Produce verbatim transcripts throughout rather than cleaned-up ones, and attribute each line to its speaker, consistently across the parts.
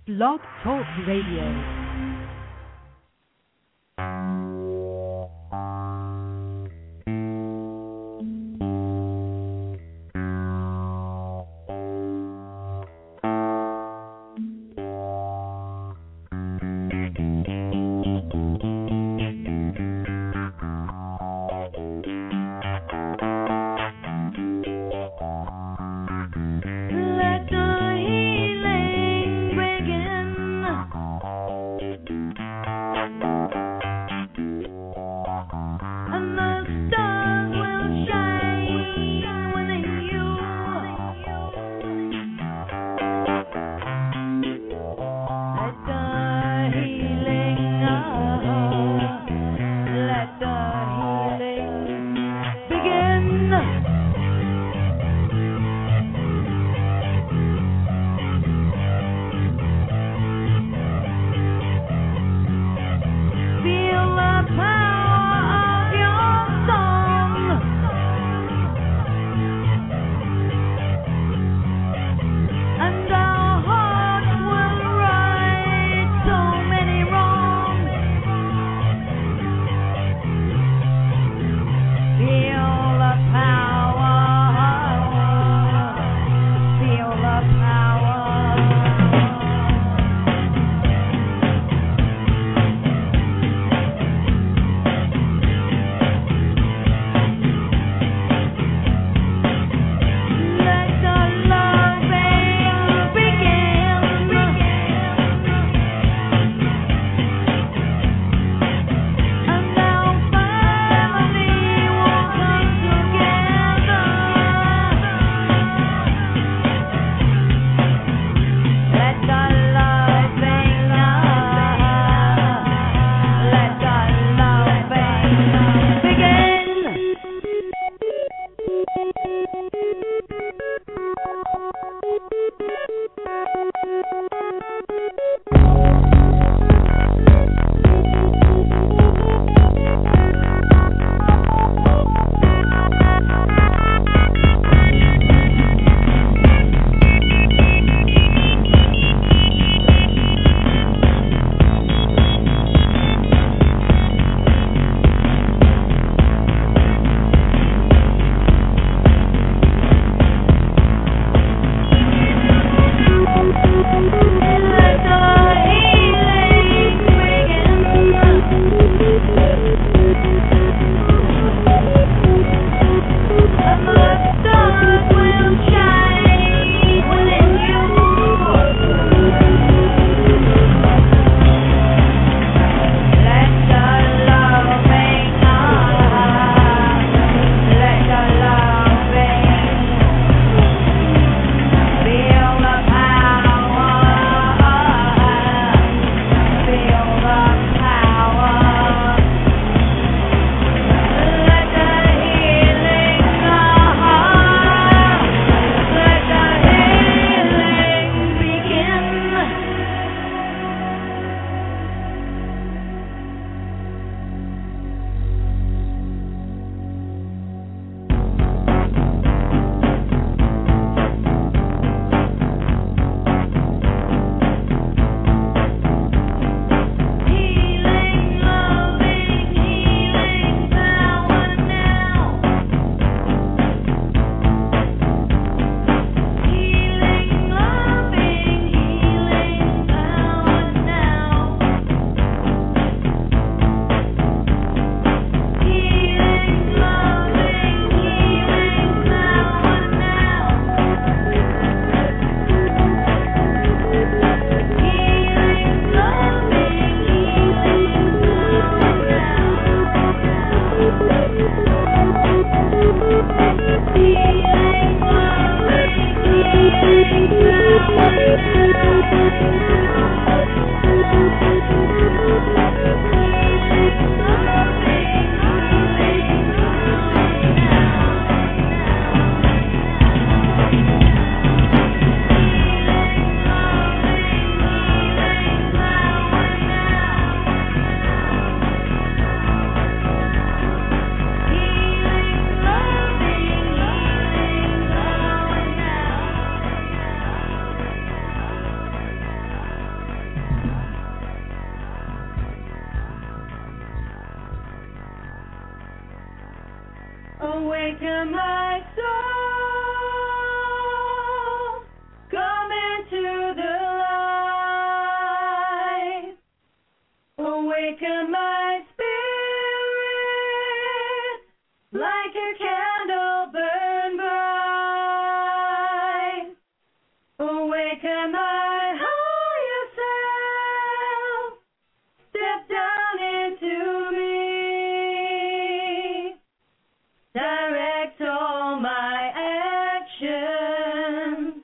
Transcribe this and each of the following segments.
Speaker 1: Blog Talk Radio.
Speaker 2: Awaken my soul, come into the light. Awaken my spirit, like a candle burn bright. Awaken my higher self, step down into me. Direct all my actions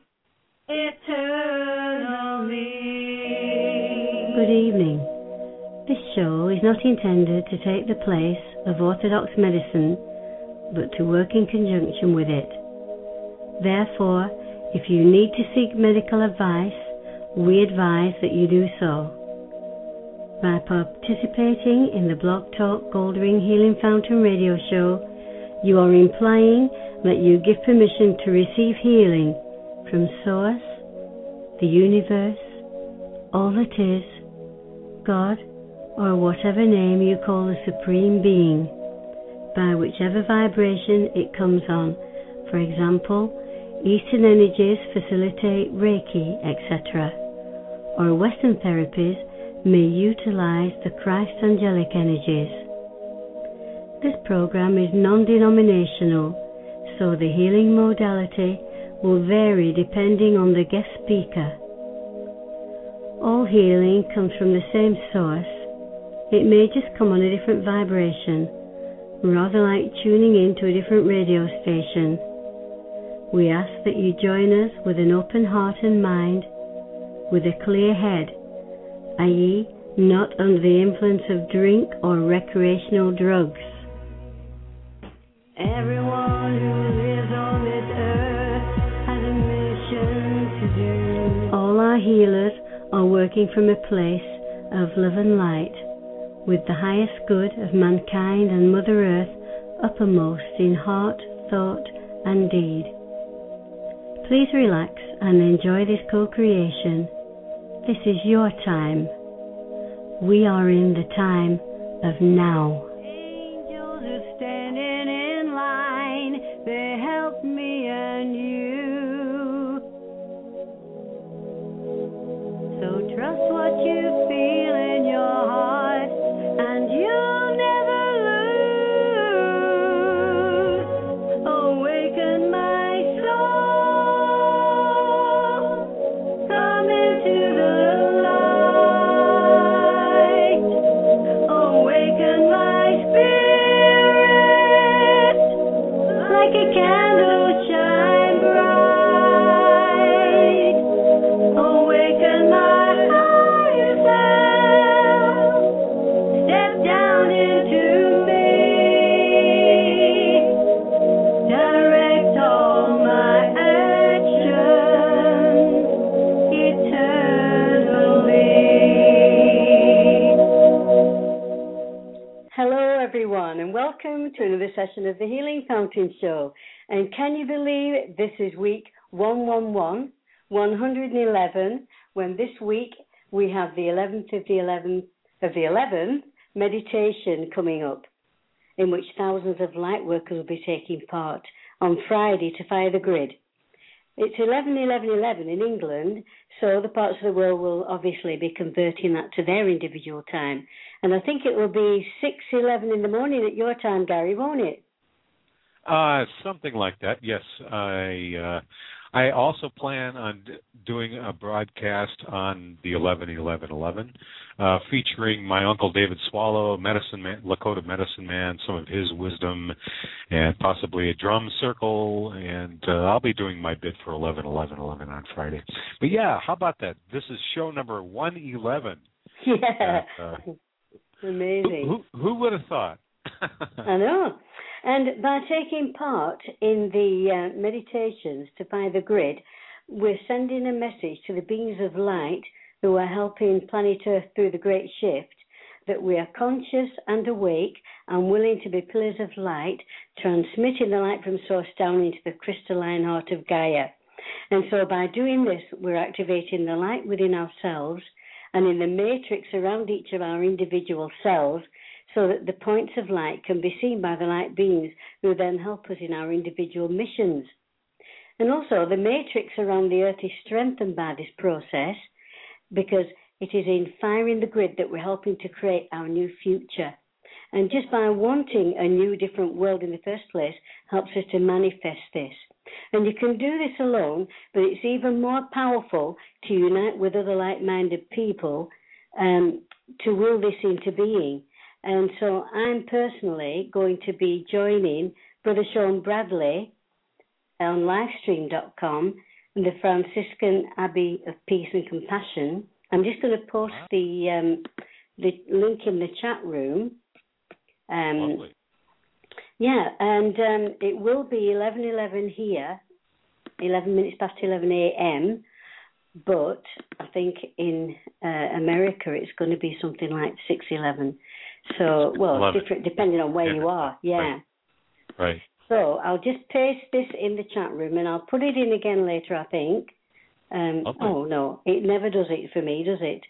Speaker 2: eternally.
Speaker 3: Good evening. This show is not intended to take the place of orthodox medicine, but to work in conjunction with it. Therefore, if you need to seek medical advice, we advise that you do so. By participating in the Blog Talk Goldring Healing Fountain radio show, you are implying that you give permission to receive healing from Source, the universe, all that is, God, or whatever name you call the Supreme Being, by whichever vibration it comes on. For example, Eastern energies facilitate Reiki, et cetera, or Western therapies may utilize the Christ angelic energies. This program is non-denominational, so the healing modality will vary depending on the guest speaker. All healing comes from the same source. It may just come on a different vibration, rather like tuning in to a different radio station. We ask that you join us with an open heart and mind, with a clear head, that is, not under the influence of drink or recreational drugs.
Speaker 2: Everyone who lives on this earth has a mission to do.
Speaker 3: All our healers are working from a place of love and light, with the highest good of mankind and Mother Earth uppermost in heart, thought, and deed. Please relax and enjoy this co-creation. This is your time. We are in the time of now.
Speaker 2: Angels are standing in line. They help me and you. So trust what you feel in your heart, and you'll never lose. Awaken my soul, come into the light. Awaken my spirit, like a candle shine bright. Awaken my higher self, step down into me. Direct all my actions eternally.
Speaker 3: Hello everyone, and welcome to another session of the Healing Fountain Show. And can you believe this is week one eleven, one eleven, when this week we have the eleventh of the eleventh of the eleventh meditation coming up, in which thousands of light workers will be taking part on Friday to fire the grid. It's eleven eleven eleven in England, so the parts of the world will obviously be converting that to their individual time. And I think it will be six eleven in the morning at your time, Gary, won't it?
Speaker 4: Uh, something like that. Yes, I uh, I also plan on d- doing a broadcast on the eleven eleven eleven, uh, featuring my uncle David Swallow, medicine man, Lakota medicine man, some of his wisdom, and possibly a drum circle. And uh, I'll be doing my bit for eleven eleven eleven on Friday. But yeah, how about that? This is show number one eleven.
Speaker 3: Yeah,
Speaker 4: uh, uh,
Speaker 3: amazing.
Speaker 4: Who, who, who would have thought?
Speaker 3: I know. And by taking part in the uh, meditations to fire the grid, we're sending a message to the beings of light who are helping planet Earth through the great shift, that we are conscious and awake and willing to be pillars of light, transmitting the light from source down into the crystalline heart of Gaia. And so by doing this, we're activating the light within ourselves and in the matrix around each of our individual cells, so that the points of light can be seen by the light beings who then help us in our individual missions. And also, the matrix around the Earth is strengthened by this process because it is in firing the grid that we're helping to create our new future. And just by wanting a new, different world in the first place helps us to manifest this. And you can do this alone, but it's even more powerful to unite with other like-minded people um, to will this into being. And so I'm personally going to be joining Brother Sean Bradley on livestream dot com and the Franciscan Abbey of Peace and Compassion. I'm just going to post the um, the link in the chat room. Um,
Speaker 4: Lovely.
Speaker 3: Yeah, and um, it will be eleven eleven here, eleven minutes past eleven a.m., but I think in uh, America it's going to be something like six eleven. So, well,
Speaker 4: eleven.
Speaker 3: different depending on where
Speaker 4: yeah.
Speaker 3: you are, yeah.
Speaker 4: Right. right.
Speaker 3: So I'll just paste this in the chat room, and I'll put it in again later, I think. Um, oh, no, it never does it for me, does it?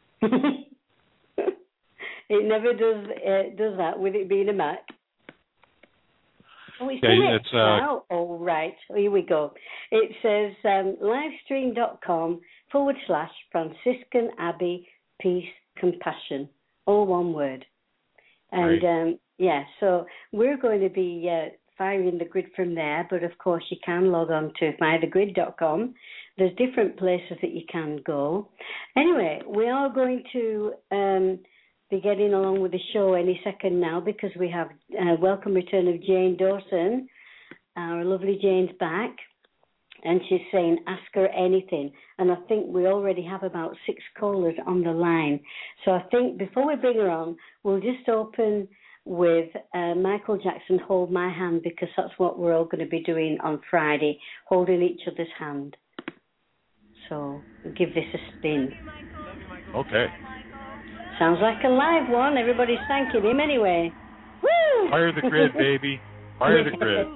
Speaker 3: It never does uh, does that with it being a Mac. Oh, it's
Speaker 4: yeah,
Speaker 3: done it
Speaker 4: it's, uh,
Speaker 3: now. Oh, right. Here we go. It says um, livestream dot com forward slash Franciscan Abbey Peace Compassion. All one word. And,
Speaker 4: right.
Speaker 3: um, yeah, so we're going to be uh, firing the grid from there, but, of course, you can log on to fire the grid dot com. There's different places that you can go. Anyway, we are going to... Um, be getting along with the show any second now because we have a welcome return of Jane Dawson. Our lovely Jane's back, and she's saying, ask her anything. And I think we already have about six callers on the line. So I think before we bring her on, we'll just open with uh, Michael Jackson, Hold My Hand, because that's what we're all going to be doing on Friday, holding each other's hand. So we'll give this a spin.
Speaker 4: Okay.
Speaker 3: Sounds like a live one. Everybody's thanking him anyway. Woo!
Speaker 4: Fire the grid, baby. Fire the grid.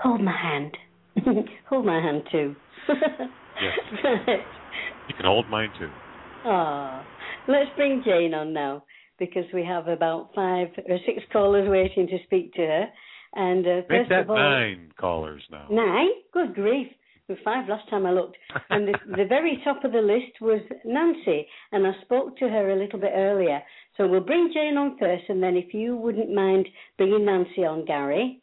Speaker 3: hold my hand. Hold my hand too.
Speaker 4: Yes. You can hold mine too.
Speaker 3: Ah, let's bring Jane on now, because we have about five or six callers waiting to speak to her. And uh,
Speaker 4: Make
Speaker 3: first
Speaker 4: that
Speaker 3: of all,
Speaker 4: nine callers now.
Speaker 3: Nine? Good grief. There were five last time I looked. And the, the very top of the list was Nancy, and I spoke to her a little bit earlier. So we'll bring Jane on first, and then if you wouldn't mind bringing Nancy on, Gary.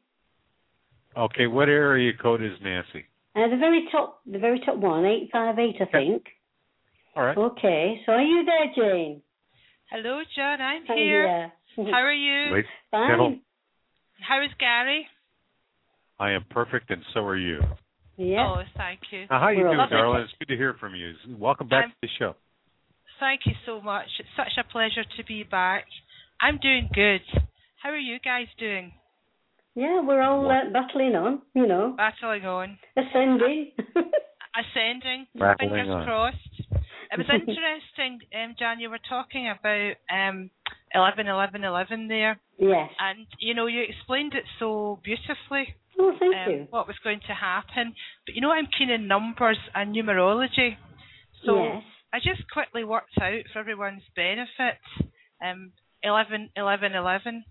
Speaker 4: Okay, what area code is Nancy?
Speaker 3: Uh, the very top, the very top one, eight five eight, I think.
Speaker 4: All right.
Speaker 3: Okay, so are you there, Jane?
Speaker 5: Hello, John. I'm
Speaker 3: I'm
Speaker 5: here.
Speaker 3: here.
Speaker 5: How are you?
Speaker 4: Wait,
Speaker 3: Fine.
Speaker 4: gentle-
Speaker 5: How is Gary?
Speaker 4: I am perfect, and so are you.
Speaker 3: Yeah.
Speaker 5: Oh, thank you.
Speaker 4: Now, how you
Speaker 3: We're
Speaker 4: doing,
Speaker 5: lovely.
Speaker 4: darling? It's good to hear from you. Welcome back
Speaker 5: I'm-
Speaker 4: to the show.
Speaker 5: Thank you so much. It's such a pleasure to be back. I'm doing good. How are you guys doing?
Speaker 3: Yeah, we're all uh, battling on, you know,
Speaker 5: Battling on.
Speaker 3: ascending.
Speaker 5: Ascending.
Speaker 4: Battling
Speaker 5: Fingers
Speaker 4: on.
Speaker 5: crossed. It was interesting, um, Jan, you were talking about um, eleven eleven eleven there.
Speaker 3: Yes.
Speaker 5: And, you know, you explained it so beautifully.
Speaker 3: Oh, thank
Speaker 5: um,
Speaker 3: you.
Speaker 5: What was going to happen. But, you know, I'm keen in numbers and numerology. So
Speaker 3: Yes.
Speaker 5: I just quickly worked out for everyone's benefit, um, eleven eleven eleven.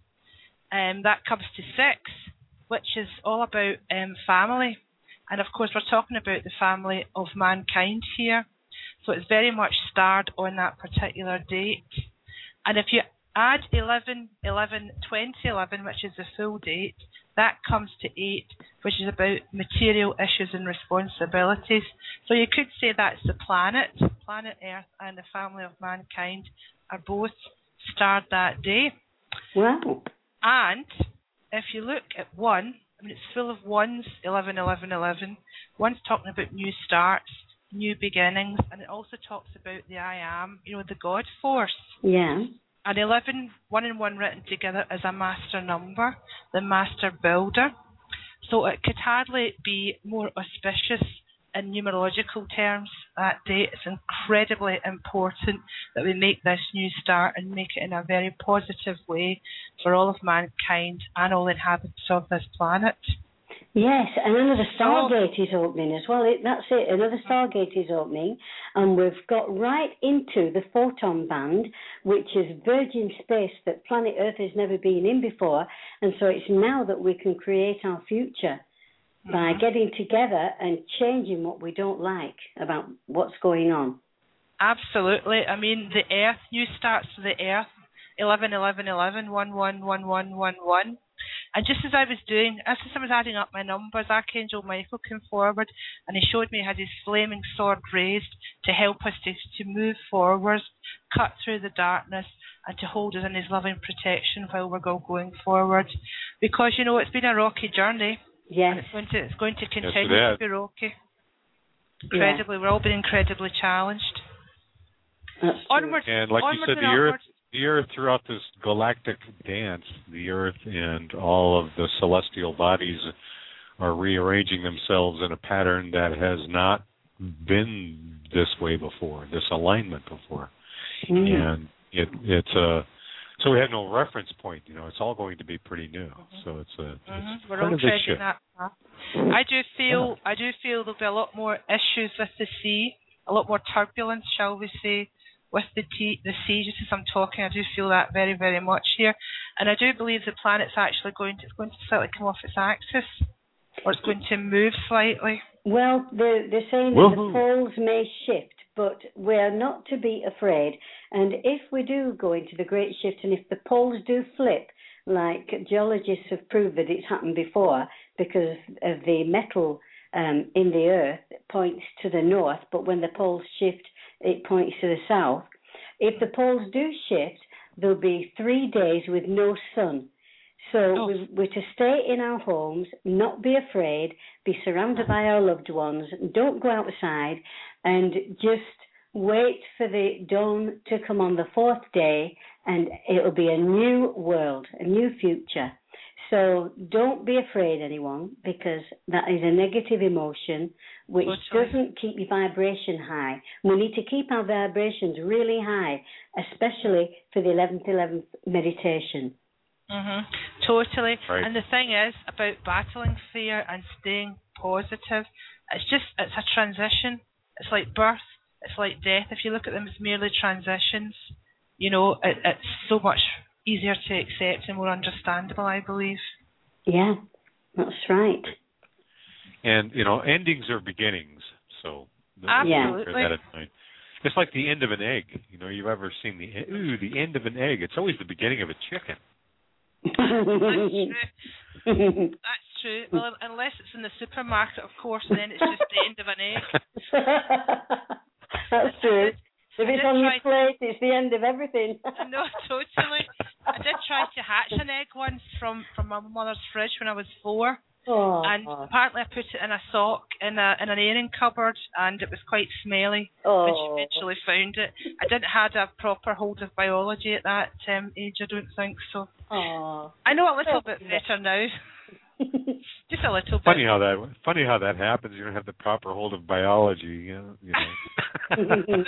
Speaker 5: Um, that comes to six, which is all about um, family. And, of course, we're talking about the family of mankind here. So it's very much starred on that particular date. And if you add eleven eleven twenty eleven, which is the full date, that comes to eight, which is about material issues and responsibilities. So you could say that's the planet. Planet Earth and the family of mankind are both starred that day.
Speaker 3: Wow.
Speaker 5: And if you look at one, I mean, it's full of ones, eleven eleven eleven. One's talking about new starts, new beginnings, and it also talks about the I am, you know, the God force.
Speaker 3: Yeah.
Speaker 5: And eleven, one and one written together as a master number, the master builder. So it could hardly be more auspicious in numerological terms that day. It's incredibly important that we make this new start and make it in a very positive way for all of mankind and all inhabitants of this planet.
Speaker 3: Yes, and another Stargate is opening as well. It, that's it, another Stargate is opening, and we've got right into the photon band, which is virgin space that planet Earth has never been in before, and so it's now that we can create our future mm-hmm. by getting together and changing what we don't like about what's going on.
Speaker 5: Absolutely. I mean, the Earth, new starts to the Earth, eleven eleven eleven, one one one one one one. And just as I was doing, as I was adding up my numbers, Archangel Michael came forward and he showed me he had his flaming sword raised to help us to, to move forward, cut through the darkness, and to hold us in his loving protection while we're all going forward. Because, you know, it's been a rocky journey.
Speaker 3: Yes.
Speaker 5: And it's going to, it's going to continue
Speaker 4: yes,
Speaker 5: to be rocky. Incredibly. Yeah. We're all being incredibly challenged.
Speaker 3: That's
Speaker 5: onward,
Speaker 4: and like
Speaker 5: onward
Speaker 4: you said, the
Speaker 5: onward.
Speaker 4: Earth, the Earth throughout this galactic dance, the Earth and all of the celestial bodies are rearranging themselves in a pattern that has not been this way before, this alignment before. Mm. And it, it's a so we have no reference point. You know, it's all going to be pretty new. Mm-hmm. So it's a
Speaker 5: mm-hmm.
Speaker 4: it's
Speaker 5: we're
Speaker 4: part
Speaker 5: all
Speaker 4: of the
Speaker 5: treading
Speaker 4: shift.
Speaker 5: that path. I do feel yeah. I do feel there'll be a lot more issues with the sea, a lot more turbulence, shall we say, with the, t- the sea. Just as I'm talking, I do feel that very, very much here, and I do believe the planet's actually going to it's going to slightly come off its axis, or it's going to move slightly.
Speaker 3: Well, they're, they're saying that the poles may shift, but we're not to be afraid. And if we do go into the great shift, and if the poles do flip, like geologists have proved that it's happened before, because of the metal um, in the Earth points to the north, but when the poles shift, it points to the south. If the poles do shift, there'll be three days with no sun. So oh. we, we're to stay in our homes, not be afraid, be surrounded by our loved ones, don't go outside, and just wait for the dawn to come on the fourth day, and it'll be a new world, a new future. So don't be afraid, anyone, because that is a negative emotion which okay. doesn't keep your vibration high. We need to keep our vibrations really high, especially for the eleventh eleventh meditation.
Speaker 5: Mhm. Totally.
Speaker 4: Right.
Speaker 5: And the thing is about battling fear and staying positive. It's just it's a transition. It's like birth. It's like death. If you look at them as merely transitions, you know, it, it's so much easier to accept and more understandable, I believe.
Speaker 3: Yeah, that's right.
Speaker 4: And you know, endings are beginnings. So
Speaker 5: Absolutely.
Speaker 4: bear that in mind. It's like the end of an egg. You know, you've ever seen the ooh the end of an egg? It's always the beginning of a chicken.
Speaker 5: That's true. That's true. Well, unless it's in the supermarket, of course, then it's just the end of an egg.
Speaker 3: That's true. If it's on your
Speaker 5: to...
Speaker 3: plate, it's the end of everything.
Speaker 5: No, totally. I did try to hatch an egg once from, from my mother's fridge when I was four.
Speaker 3: Oh.
Speaker 5: And apparently I put it in a sock in a in an airing cupboard, and it was quite smelly.
Speaker 3: Oh.
Speaker 5: When she eventually found it, I didn't have a proper hold of biology at that um, age. I don't think so.
Speaker 3: Oh.
Speaker 5: I know a little bit better now. Just a little bit.
Speaker 4: Funny how that funny how that happens. You don't have the proper hold of biology. You know. You know.
Speaker 5: Don't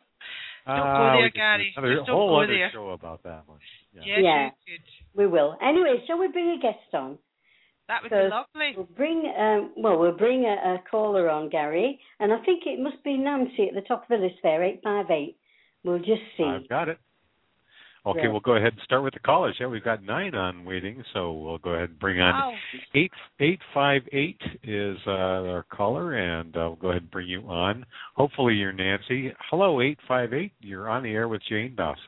Speaker 4: uh,
Speaker 5: go there, Gary.
Speaker 4: Another
Speaker 5: Just don't
Speaker 4: whole
Speaker 5: go
Speaker 4: other
Speaker 5: there.
Speaker 4: show about that one. Yeah.
Speaker 5: Yes,
Speaker 3: Yeah.
Speaker 5: you could.
Speaker 3: We will. Anyway, shall we bring a guest on?
Speaker 5: That would
Speaker 3: So
Speaker 5: be lovely.
Speaker 3: We'll bring, um, well, we'll bring a, a caller on, Gary, and I think it must be Nancy at the top of the list there, eight five eight. We'll just see.
Speaker 4: I've got it. Okay,
Speaker 3: Yeah.
Speaker 4: we'll go ahead and start with the callers. Yeah, we've got nine on waiting, so we'll go ahead and bring on
Speaker 5: Wow.
Speaker 4: eight eight five eight is uh, our caller, and uh, we'll go ahead and bring you on. Hopefully, you're Nancy. Hello, eight five eight. You're on the air with Jane Dawson.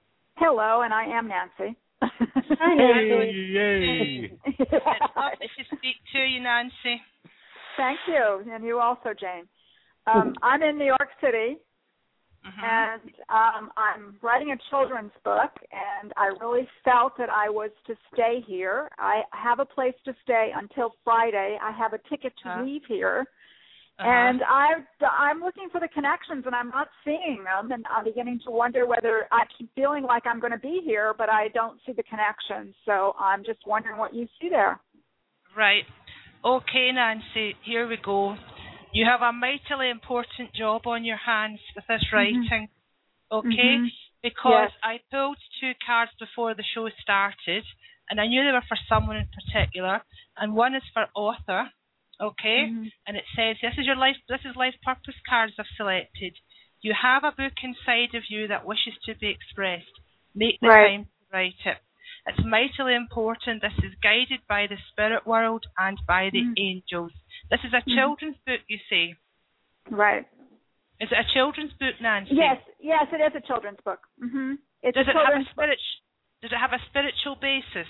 Speaker 6: Hello, and I am Nancy.
Speaker 3: Hi, Nancy.
Speaker 4: Yay!
Speaker 5: It's lovely to speak to you, Nancy.
Speaker 6: Thank you, and you also, Jane. Um, I'm in New York City,
Speaker 5: Mm-hmm.
Speaker 6: and um, I'm writing a children's book, and I really felt that I was to stay here. I have a place to stay until Friday. I have a ticket to
Speaker 5: Uh-huh.
Speaker 6: leave here,
Speaker 5: Uh-huh.
Speaker 6: and I, I'm looking for the connections, and I'm not seeing them, and I'm beginning to wonder whether I keep feeling like I'm going to be here, but I don't see the connections, so I'm just wondering what you see there.
Speaker 5: Right. Okay, Nancy, here we go. You have a mightily important job on your hands with this writing, okay?
Speaker 6: Mhm.
Speaker 5: Because
Speaker 6: Yes.
Speaker 5: I pulled two cards before the show started, and I knew they were for someone in particular, and one is for author, okay?
Speaker 6: Mhm.
Speaker 5: And it says, this is your life, this is life purpose cards I've selected. You have a book inside of you that wishes to be expressed. Make the
Speaker 6: Right.
Speaker 5: time to write it. It's mightily important. This is guided by the spirit world and by the
Speaker 6: Mm.
Speaker 5: angels. This is a
Speaker 6: Mhm.
Speaker 5: children's book, you say.
Speaker 6: Right.
Speaker 5: Is it a children's book, Nancy?
Speaker 6: Yes, yes, it is a children's book. Mm-hmm. It's
Speaker 5: Does
Speaker 6: a
Speaker 5: it have a
Speaker 6: children's book.
Speaker 5: spirit? Does it have a spiritual basis?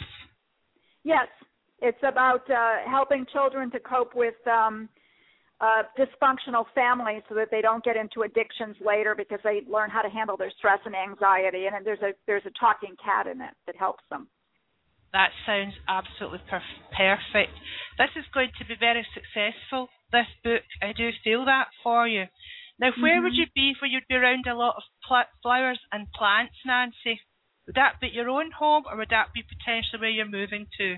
Speaker 6: Yes, it's about uh, helping children to cope with um, uh, dysfunctional families so that they don't get into addictions later because they learn how to handle their stress and anxiety. And there's a there's a talking cat in it that helps them.
Speaker 5: That sounds absolutely perf- perfect. This is going to be very successful, this book. I do feel that for you. Now, where
Speaker 6: Mm-hmm.
Speaker 5: would you be where you'd be around a lot of pl- flowers and plants, Nancy? Would that be your own home, or would that be potentially where you're moving to?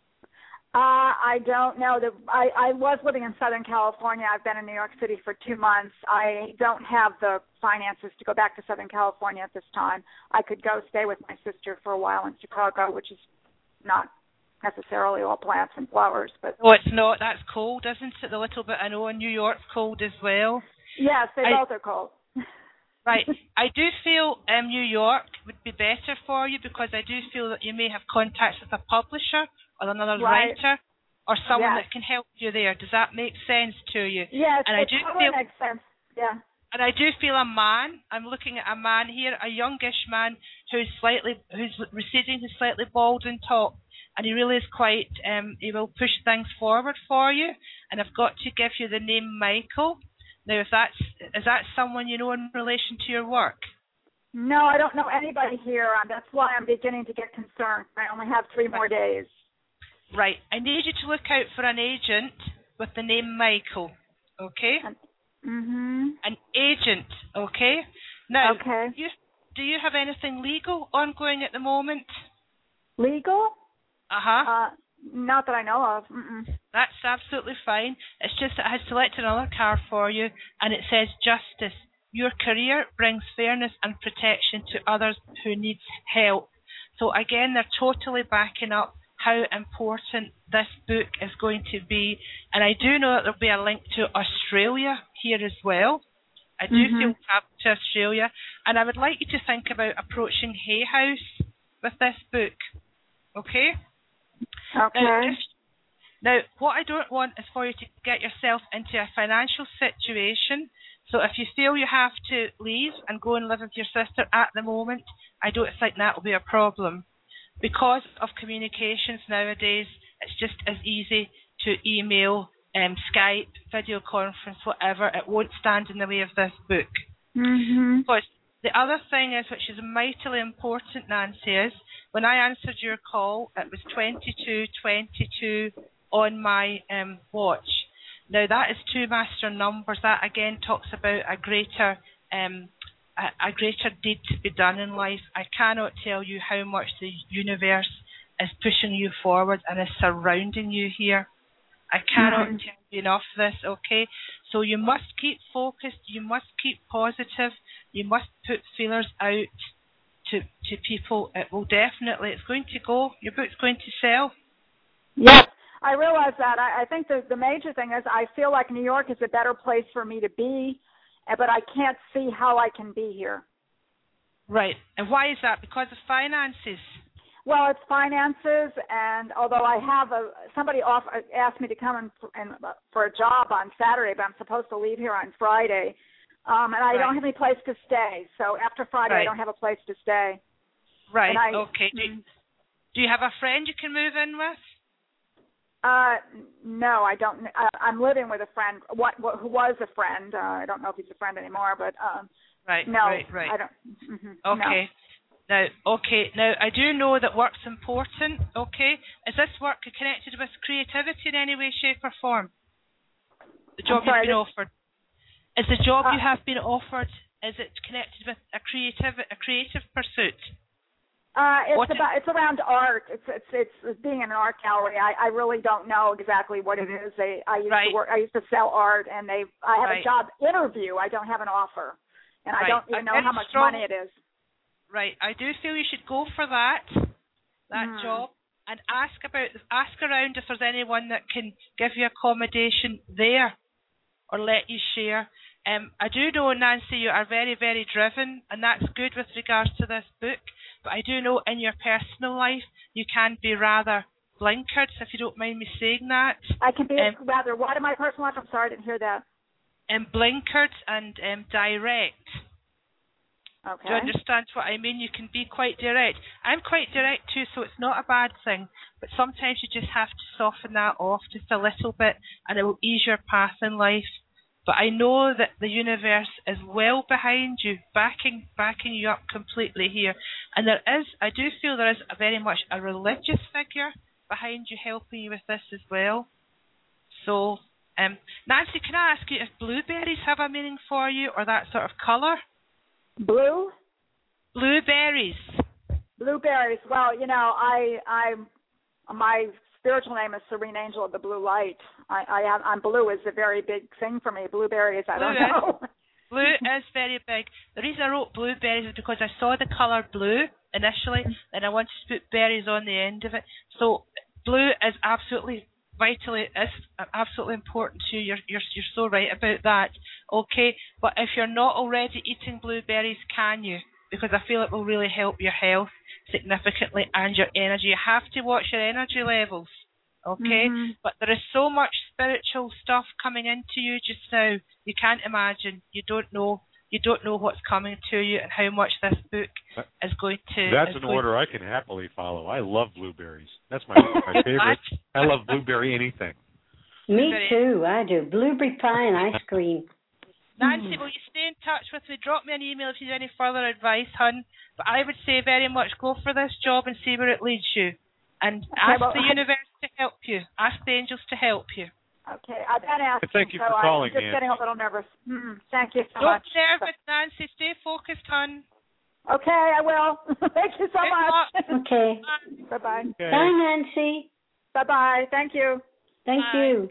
Speaker 6: Uh, I don't know. The, I, I was living in Southern California. I've been in New York City for two months. I don't have the finances to go back to Southern California at this time. I could go stay with my sister for a while in Chicago, which is not necessarily all plants and flowers. But
Speaker 5: Oh, it's not. That's cold, isn't it? The little bit I know in New York's cold as well.
Speaker 6: yes, they
Speaker 5: I-
Speaker 6: both are cold.
Speaker 5: Right. I do feel um, New York would be better for you because I do feel that you may have contacts with a publisher or another
Speaker 6: Right.
Speaker 5: writer or someone
Speaker 6: Yes.
Speaker 5: that can help you there. Does that make sense to you?
Speaker 6: Yes,
Speaker 5: And I
Speaker 6: it
Speaker 5: do
Speaker 6: totally
Speaker 5: feel-
Speaker 6: makes sense. Yeah.
Speaker 5: And I do feel a man. I'm looking at a man here, a youngish man who's slightly, who's receding, who's slightly bald on top, and he really is quite. Um, he will push things forward for you. And I've got to give you the name Michael. Now, if that's is that someone you know in relation to your work?
Speaker 6: No, I don't know anybody here. Um, That's why I'm beginning to get concerned. I only have three more days.
Speaker 5: Right. I need you to look out for an agent with the name Michael. Okay.
Speaker 6: Mm-hmm.
Speaker 5: An agent. Okay. Now,
Speaker 6: Okay.
Speaker 5: you, do you have anything legal ongoing at the moment?
Speaker 6: Legal?
Speaker 5: Uh-huh.
Speaker 6: Uh, not that I know of. Mm-mm.
Speaker 5: That's absolutely fine. It's just that I had selected another card for you, and it says justice. Your career brings fairness and protection to others who need help. So again, they're totally backing up how important this book is going to be. And I do know that there'll be a link to Australia here as well. I do
Speaker 6: mm-hmm.
Speaker 5: feel trapped to Australia. And I would like you to think about approaching Hay House with this book. Okay?
Speaker 6: Okay.
Speaker 5: Now, if, now, what I don't want is for you to get yourself into a financial situation. So if you feel you have to leave and go and live with your sister at the moment, I don't think that will be a problem. Because of communications nowadays, it's just as easy to email, um, Skype, video conference, whatever. It won't stand in the way of this book.
Speaker 6: Mm-hmm.
Speaker 5: Because the other thing is, which is mightily important, Nancy, is when I answered your call, it was twenty-two twenty-two on my um, watch. Now that is two master numbers. That again talks about a greater um, a, a greater deed to be done in life. I cannot tell you how much the universe is pushing you forward and is surrounding you here. I cannot
Speaker 6: mm-hmm.
Speaker 5: tell you enough of this, okay? So you must keep focused, you must keep positive, you must put feelers out to to people. It will definitely, it's going to go, your book's going to sell.
Speaker 6: Yes, I realize that. I, I think the, the major thing is I feel like New York is a better place for me to be, but I can't see how I can be here.
Speaker 5: Right. And why is that? Because of finances?
Speaker 6: Well, it's finances, and although I have a somebody off, asked me to come in, in for a job on Saturday, but I'm supposed to leave here on Friday, um, and I right. don't have any place to stay. So after Friday,
Speaker 5: right.
Speaker 6: I don't have a place to stay.
Speaker 5: Right.
Speaker 6: I,
Speaker 5: okay. Do you, do you have a friend you can move in with?
Speaker 6: Uh, no, I don't. I, I'm living with a friend. What, what who was a friend? Uh, I don't know if he's a friend anymore, but um,
Speaker 5: right.
Speaker 6: No,
Speaker 5: right. Right.
Speaker 6: I don't. Mm-hmm,
Speaker 5: okay.
Speaker 6: No.
Speaker 5: Now, okay, now I do know that work's important, okay? Is this work connected with creativity in any way, shape or form? The job
Speaker 6: sorry,
Speaker 5: you've been
Speaker 6: this...
Speaker 5: offered. Is the job
Speaker 6: uh,
Speaker 5: you have been offered, is it connected with a creative a creative pursuit?
Speaker 6: Uh, it's
Speaker 5: what
Speaker 6: about it's around art. It's it's it's being in an art gallery. I, I really don't know exactly what it is. They I used
Speaker 5: right.
Speaker 6: to work I used to sell art, and they I have
Speaker 5: right.
Speaker 6: a job interview. I don't have an offer, and
Speaker 5: right.
Speaker 6: I don't even know how much
Speaker 5: strong...
Speaker 6: money it is.
Speaker 5: Right, I do feel you should go for that, that
Speaker 6: mm.
Speaker 5: job, and ask about, ask around if there's anyone that can give you accommodation there, or let you share. Um, I do know, Nancy, you are very, very driven, and that's good with regards to this book. But I do know in your personal life you can be rather blinkered, if you don't mind me saying that.
Speaker 6: I can be
Speaker 5: um,
Speaker 6: rather. What in my personal life? I'm sorry, I didn't hear that.
Speaker 5: Um, blinkered and um, direct.
Speaker 6: Okay.
Speaker 5: Do you understand what I mean? You can be quite direct. I'm quite direct too, so it's not a bad thing. But sometimes you just have to soften that off just a little bit, and it will ease your path in life. But I know that the universe is well behind you, backing backing you up completely here. And there is, I do feel there is a very much a religious figure behind you helping you with this as well. So, um, Nancy, can I ask you if blueberries have a meaning for you, or that sort of colour?
Speaker 6: Blue?
Speaker 5: Blueberries.
Speaker 6: Blueberries. Well, you know, I, I, my spiritual name is Serene Angel of the Blue Light. I, I am, I'm blue is a very big thing for me. Blueberries, I
Speaker 5: blue
Speaker 6: don't
Speaker 5: is,
Speaker 6: know.
Speaker 5: Blue is very big. The reason I wrote blueberries is because I saw the colour blue initially, and I wanted to put berries on the end of it. So blue is absolutely vitally is absolutely important to you. You're, you're you're so right about that. Okay, but if you're not already eating blueberries, can you? Because I feel it will really help your health significantly and your energy. You have to watch your energy levels. Okay,
Speaker 6: mm-hmm.
Speaker 5: But there is so much spiritual stuff coming into you just now. You can't imagine. You don't know. You don't know what's coming to you and how much this book is going to.
Speaker 4: That's an order I can happily follow. I love blueberries. That's my my favorite. I love blueberry anything.
Speaker 3: Me too. I do blueberry pie and ice cream.
Speaker 5: Nancy, will you stay in touch with me? Drop me an email if you have any further advice, hun. But I would say very much go for this job and see where it leads you, and
Speaker 6: okay,
Speaker 5: ask
Speaker 6: well,
Speaker 5: the universe to help you. Ask the angels to help you.
Speaker 6: Okay, I've been asking,
Speaker 4: Thank you
Speaker 6: so
Speaker 4: for calling,
Speaker 6: I'm just
Speaker 4: Nancy.
Speaker 6: getting a little nervous. Mm-mm. Thank you so
Speaker 5: Don't
Speaker 6: much.
Speaker 5: be nervous, Nancy. Stay focused, hun.
Speaker 6: Okay, I will. Thank you so
Speaker 5: Good
Speaker 6: much.
Speaker 5: luck.
Speaker 3: Okay.
Speaker 6: Bye-bye.
Speaker 4: Okay.
Speaker 3: Bye, Nancy.
Speaker 6: Bye-bye. Thank you.
Speaker 3: Thank
Speaker 5: Bye.
Speaker 3: you.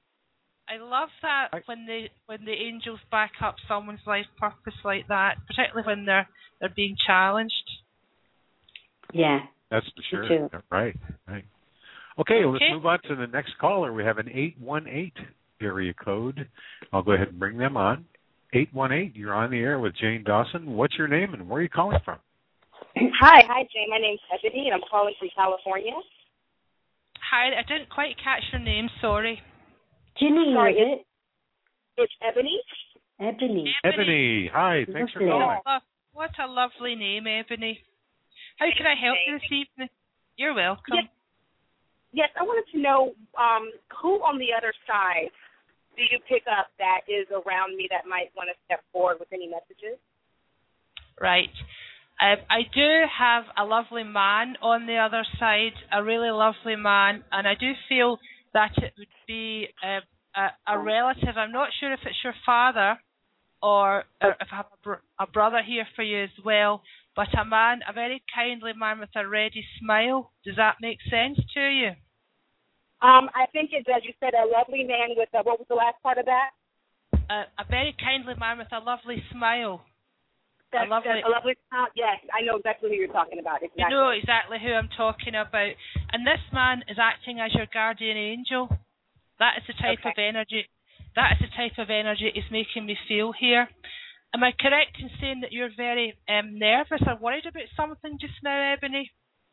Speaker 5: I love that when the when the angels back up someone's life purpose like that, particularly when they're they're being challenged.
Speaker 3: Yeah,
Speaker 4: That's for sure.
Speaker 7: You too.
Speaker 4: Right, right. Okay,
Speaker 5: okay,
Speaker 4: let's move on to the next caller. We have an eight one eight area code. I'll go ahead and bring them on. eight one eight, you're on the air with Jane Dawson. What's your name and where are you calling from?
Speaker 7: Hi, hi, Jane. My name's Ebony, and I'm calling from California.
Speaker 5: Hi, I didn't quite catch your name, sorry.
Speaker 3: Ginny,
Speaker 7: Sorry,
Speaker 3: is it?
Speaker 7: It's Ebony.
Speaker 3: Ebony.
Speaker 4: Ebony, hi. Thanks for calling.
Speaker 5: Oh, what a lovely name, Ebony. How can I help you this evening? You're welcome.
Speaker 7: Yes, yes I wanted to know um, who on the other side do you pick up that is around me that might want to step forward with any messages?
Speaker 5: Right. Um, I do have a lovely man on the other side, a really lovely man, and I do feel that it would be a, a, a relative. I'm not sure if it's your father or, or if I have a, br- a brother here for you as well, but a man, a very kindly man with a ready smile. Does that make sense to you?
Speaker 7: Um, I think it does. You said a lovely man with a, what was the last part of that?
Speaker 5: A, a very kindly man with a lovely smile.
Speaker 7: That's,
Speaker 5: a lovely,
Speaker 7: that's a lovely smile. Yes, I know exactly who you're talking about. Exactly.
Speaker 5: You know exactly who I'm talking about. And this man is acting as your guardian angel. That is the type
Speaker 7: okay.
Speaker 5: of energy. That is the type of energy is making me feel here. Am I correct in saying that you're very um, nervous or worried about something just now, Ebony?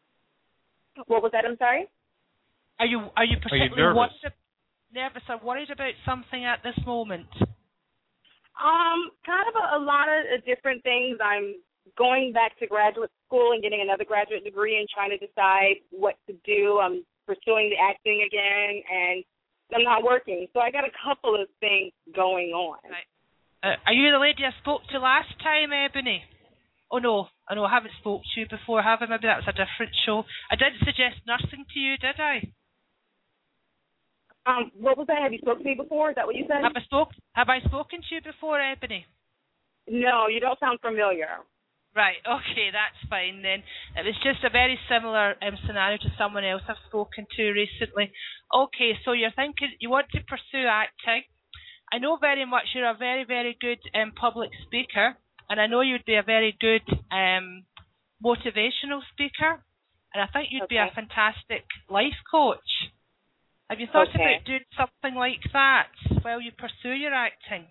Speaker 7: What was that? I'm sorry.
Speaker 5: Are you are you particularly
Speaker 4: are you nervous?
Speaker 5: worried, nervous or worried about something at this moment?
Speaker 7: Um, kind of a, a lot of different things. I'm going back to graduate school and getting another graduate degree and trying to decide what to do. I'm pursuing the acting again, and I'm not working. So I got a couple of things going on.
Speaker 5: Right. Uh, are you the lady I spoke to last time, Ebony? Oh, no. I know I haven't spoke to you before, have I? Maybe that was a different show. I didn't suggest nursing to you, did I?
Speaker 7: Um, what was that? Have you spoken to me before? Is that what you said?
Speaker 5: Have I, spoke, have I spoken to you before, Ebony?
Speaker 7: No, you don't sound familiar.
Speaker 5: Right, okay, that's fine then. It was just a very similar um, scenario to someone else I've spoken to recently. Okay, so you're thinking you want to pursue acting. I know very much you're a very, very good um, public speaker, and I know you'd be a very good um, motivational speaker, and I think you'd
Speaker 7: okay.
Speaker 5: be a fantastic life coach. Have you thought
Speaker 7: okay.
Speaker 5: about doing something like that while you pursue your acting?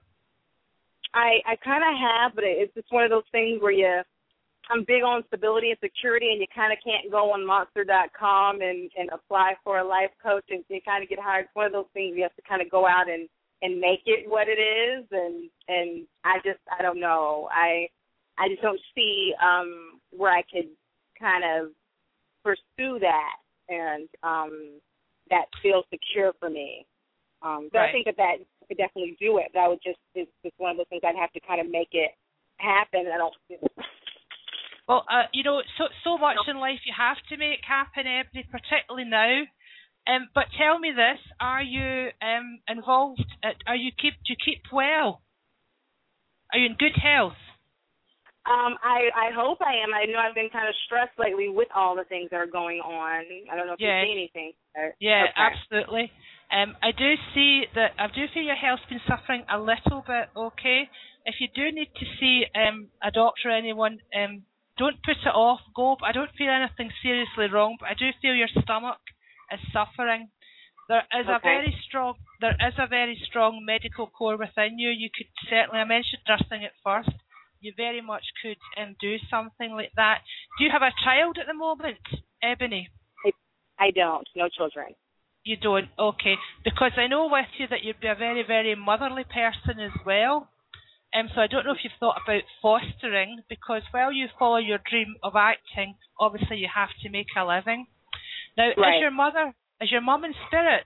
Speaker 7: I, I kind of have, but it's just one of those things where you, I'm big on stability and security, and you kind of can't go on monster dot com and, and apply for a life coach and you kind of get hired. It's one of those things you have to kind of go out and, and make it what it is, and and I just, I don't know. I I just don't see um, where I could kind of pursue that and um, that feels secure for me. Um, so
Speaker 5: right.
Speaker 7: I think that that could definitely do it. That would just, it's just one of those things I'd have to kind of make it happen. I don't.
Speaker 5: Well, uh, you know, so so much in life you have to make happen, Ebony, particularly now. Um, but tell me this: are you um involved? At, are you keep? Do you keep well? Are you in good health?
Speaker 7: Um, I, I hope I am. I know I've been kind of stressed lately with all the things that are going on. I don't know if
Speaker 5: yes.
Speaker 7: you see anything. But,
Speaker 5: yeah,
Speaker 7: okay.
Speaker 5: absolutely. Um, I do see that. I do feel your health's been suffering a little bit. Okay, if you do need to see um, a doctor or anyone, um, don't put it off. Go. I don't feel anything seriously wrong, but I do feel your stomach is suffering. There is
Speaker 7: okay.
Speaker 5: a very strong. There is a very strong medical core within you. You could certainly. I mentioned nursing at first. You very much could um, do something like that. Do you have a child at the moment, Ebony?
Speaker 7: I, I don't. No children.
Speaker 5: You don't? Okay. Because I know with you that you'd be a very, very motherly person as well. Um, so I don't know if you've thought about fostering, because while you follow your dream of acting, obviously you have to make a living. Now,
Speaker 7: right.
Speaker 5: is your mother, is your mum in spirit?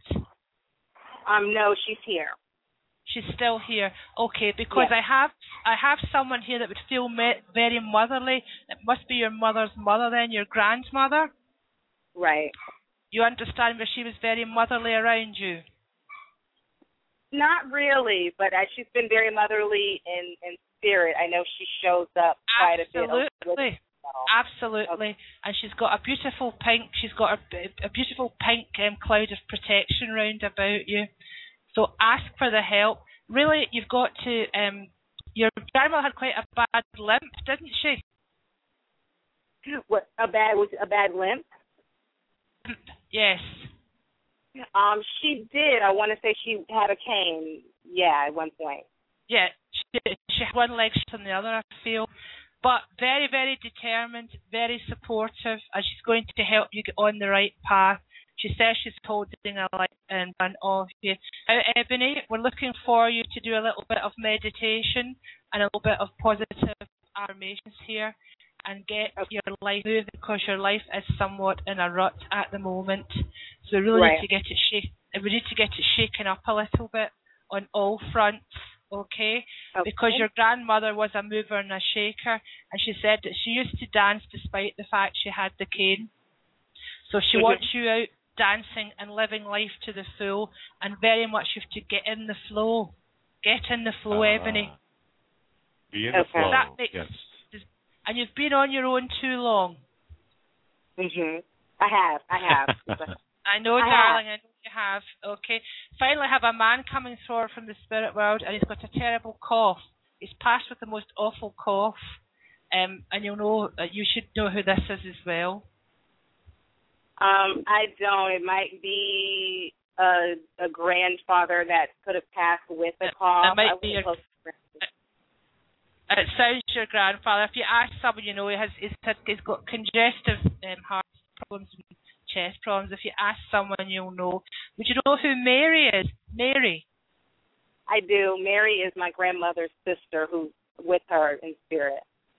Speaker 7: Um, no, she's here.
Speaker 5: She's still here. Okay, because
Speaker 7: yes.
Speaker 5: I have I have someone here that would feel me- very motherly. It must be your mother's mother then, your grandmother.
Speaker 7: Right.
Speaker 5: You understand where she was very motherly around you?
Speaker 7: Not really, but uh, she's been very motherly in, in spirit. I know she shows up quite
Speaker 5: Absolutely.
Speaker 7: a bit. Absolutely.
Speaker 5: Absolutely. Okay. And she's got a beautiful pink, she's got a, a beautiful pink um, cloud of protection round about you. So ask for the help. Really, you've got to, um, your grandma had quite a bad limp, didn't she?
Speaker 7: What, a bad, was it a bad limp?
Speaker 5: Yes.
Speaker 7: Um, she did. I want to say she had a cane. Yeah, at one point.
Speaker 5: Yeah, she, she had one leg shorter than the other, I feel. But very, very determined, very supportive, and she's going to help you get on the right path. She says she's holding a light in front of you. Now, Ebony, we're looking for you to do a little bit of meditation and a little bit of positive affirmations here and get your life moving, because your life is somewhat in a rut at the moment. So we really
Speaker 7: Right.
Speaker 5: need to get it shake. We need to get it shaken up a little bit on all fronts, okay?
Speaker 7: Okay.
Speaker 5: Because your grandmother was a mover and a shaker, and she said that she used to dance despite the fact she had the cane. So she
Speaker 7: Mhm.
Speaker 5: wants you out dancing and living life to the full, and very much you have to get in the flow. Get in the flow,
Speaker 4: Ah,
Speaker 5: Ebony.
Speaker 4: Be in the
Speaker 7: Okay.
Speaker 4: flow.
Speaker 5: That makes-
Speaker 4: Yes.
Speaker 5: And you've been on your own too long.
Speaker 7: Mhm. I have. I have.
Speaker 5: I know,
Speaker 7: I
Speaker 5: darling, I know you have. Okay. Finally, I have a man coming forward from the spirit world, and he's got a terrible cough. He's passed with the most awful cough, um, and you'll know. Uh, you should know who this is as well.
Speaker 7: Um, I don't. It might be a, a grandfather that could have passed with a
Speaker 5: It-
Speaker 7: cough.
Speaker 5: it might
Speaker 7: I
Speaker 5: be
Speaker 7: wasn't
Speaker 5: your-
Speaker 7: close to
Speaker 5: And it sounds your grandfather. If you ask someone, you know, he has he's, had, he's got congestive um, heart problems and chest problems. If you ask someone, you'll know. Would you know who Mary is? Mary.
Speaker 7: I do. Mary is my grandmother's sister who's with her in spirit.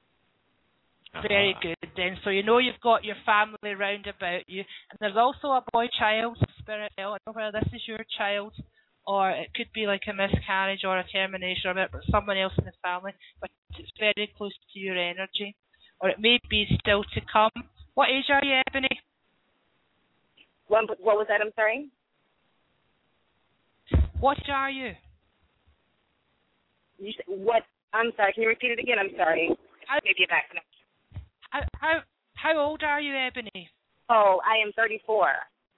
Speaker 5: Very
Speaker 4: Ah.
Speaker 5: good then. So you know you've got your family round about you. And there's also a boy child spirit. I don't know whether this is your child, or it could be like a miscarriage or a termination or but someone else in the family, but it's very close to your energy. Or it may be still to come. What age are you, Ebony?
Speaker 7: What, what was that? I'm sorry?
Speaker 5: What age are you?
Speaker 7: You said, what? I'm sorry. Can you repeat it again? I'm sorry.
Speaker 5: How,
Speaker 7: Maybe a back connection.
Speaker 5: how, how, how old are you, Ebony?
Speaker 7: Oh, I am thirty-four.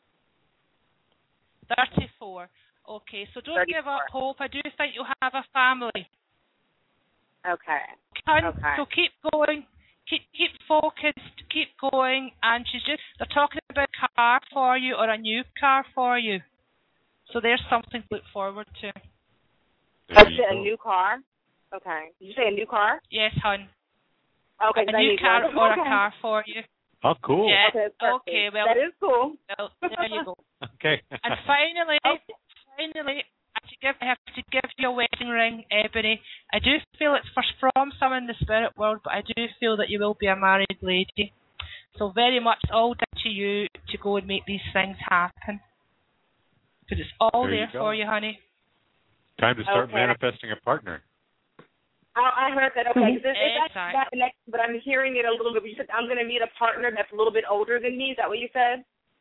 Speaker 5: thirty-four. Okay, so don't
Speaker 7: thirty-four.
Speaker 5: give up hope. I do think you'll have a family.
Speaker 7: Okay.
Speaker 5: Hun,
Speaker 7: Okay.
Speaker 5: So keep going, keep keep focused, keep going, and she's just they're talking about a car for you or a new car for you. So there's something to look forward to.
Speaker 4: There
Speaker 7: Oh,
Speaker 4: you
Speaker 7: shit, a
Speaker 4: go.
Speaker 7: new car? Okay. Did you say a new car?
Speaker 5: Yes, hun.
Speaker 7: Okay, 'cause
Speaker 5: A
Speaker 7: I
Speaker 5: new
Speaker 7: need
Speaker 5: car
Speaker 7: one.
Speaker 5: or
Speaker 7: Okay.
Speaker 5: a car for you.
Speaker 4: Oh, cool.
Speaker 5: Yeah.
Speaker 7: Okay, perfect.
Speaker 5: Okay, well,
Speaker 7: that is cool.
Speaker 5: well, there you go.
Speaker 4: Okay.
Speaker 5: And finally,
Speaker 7: Okay.
Speaker 5: finally, I have to give I have to give you a wedding ring, Ebony. I do feel it's for, from someone in the spirit world, but I do feel that you will be a married lady. So very much all down to you to go and make these things happen. Because it's all
Speaker 4: There you
Speaker 5: there
Speaker 4: go.
Speaker 5: for you, honey.
Speaker 4: Time to start
Speaker 7: Okay.
Speaker 4: manifesting a partner.
Speaker 7: I, I heard that. Okay, 'cause it's, it's
Speaker 5: Exactly.
Speaker 7: not connected, but I'm hearing it a little bit. You said I'm going to meet a partner that's a little bit older than me. Is that what you said?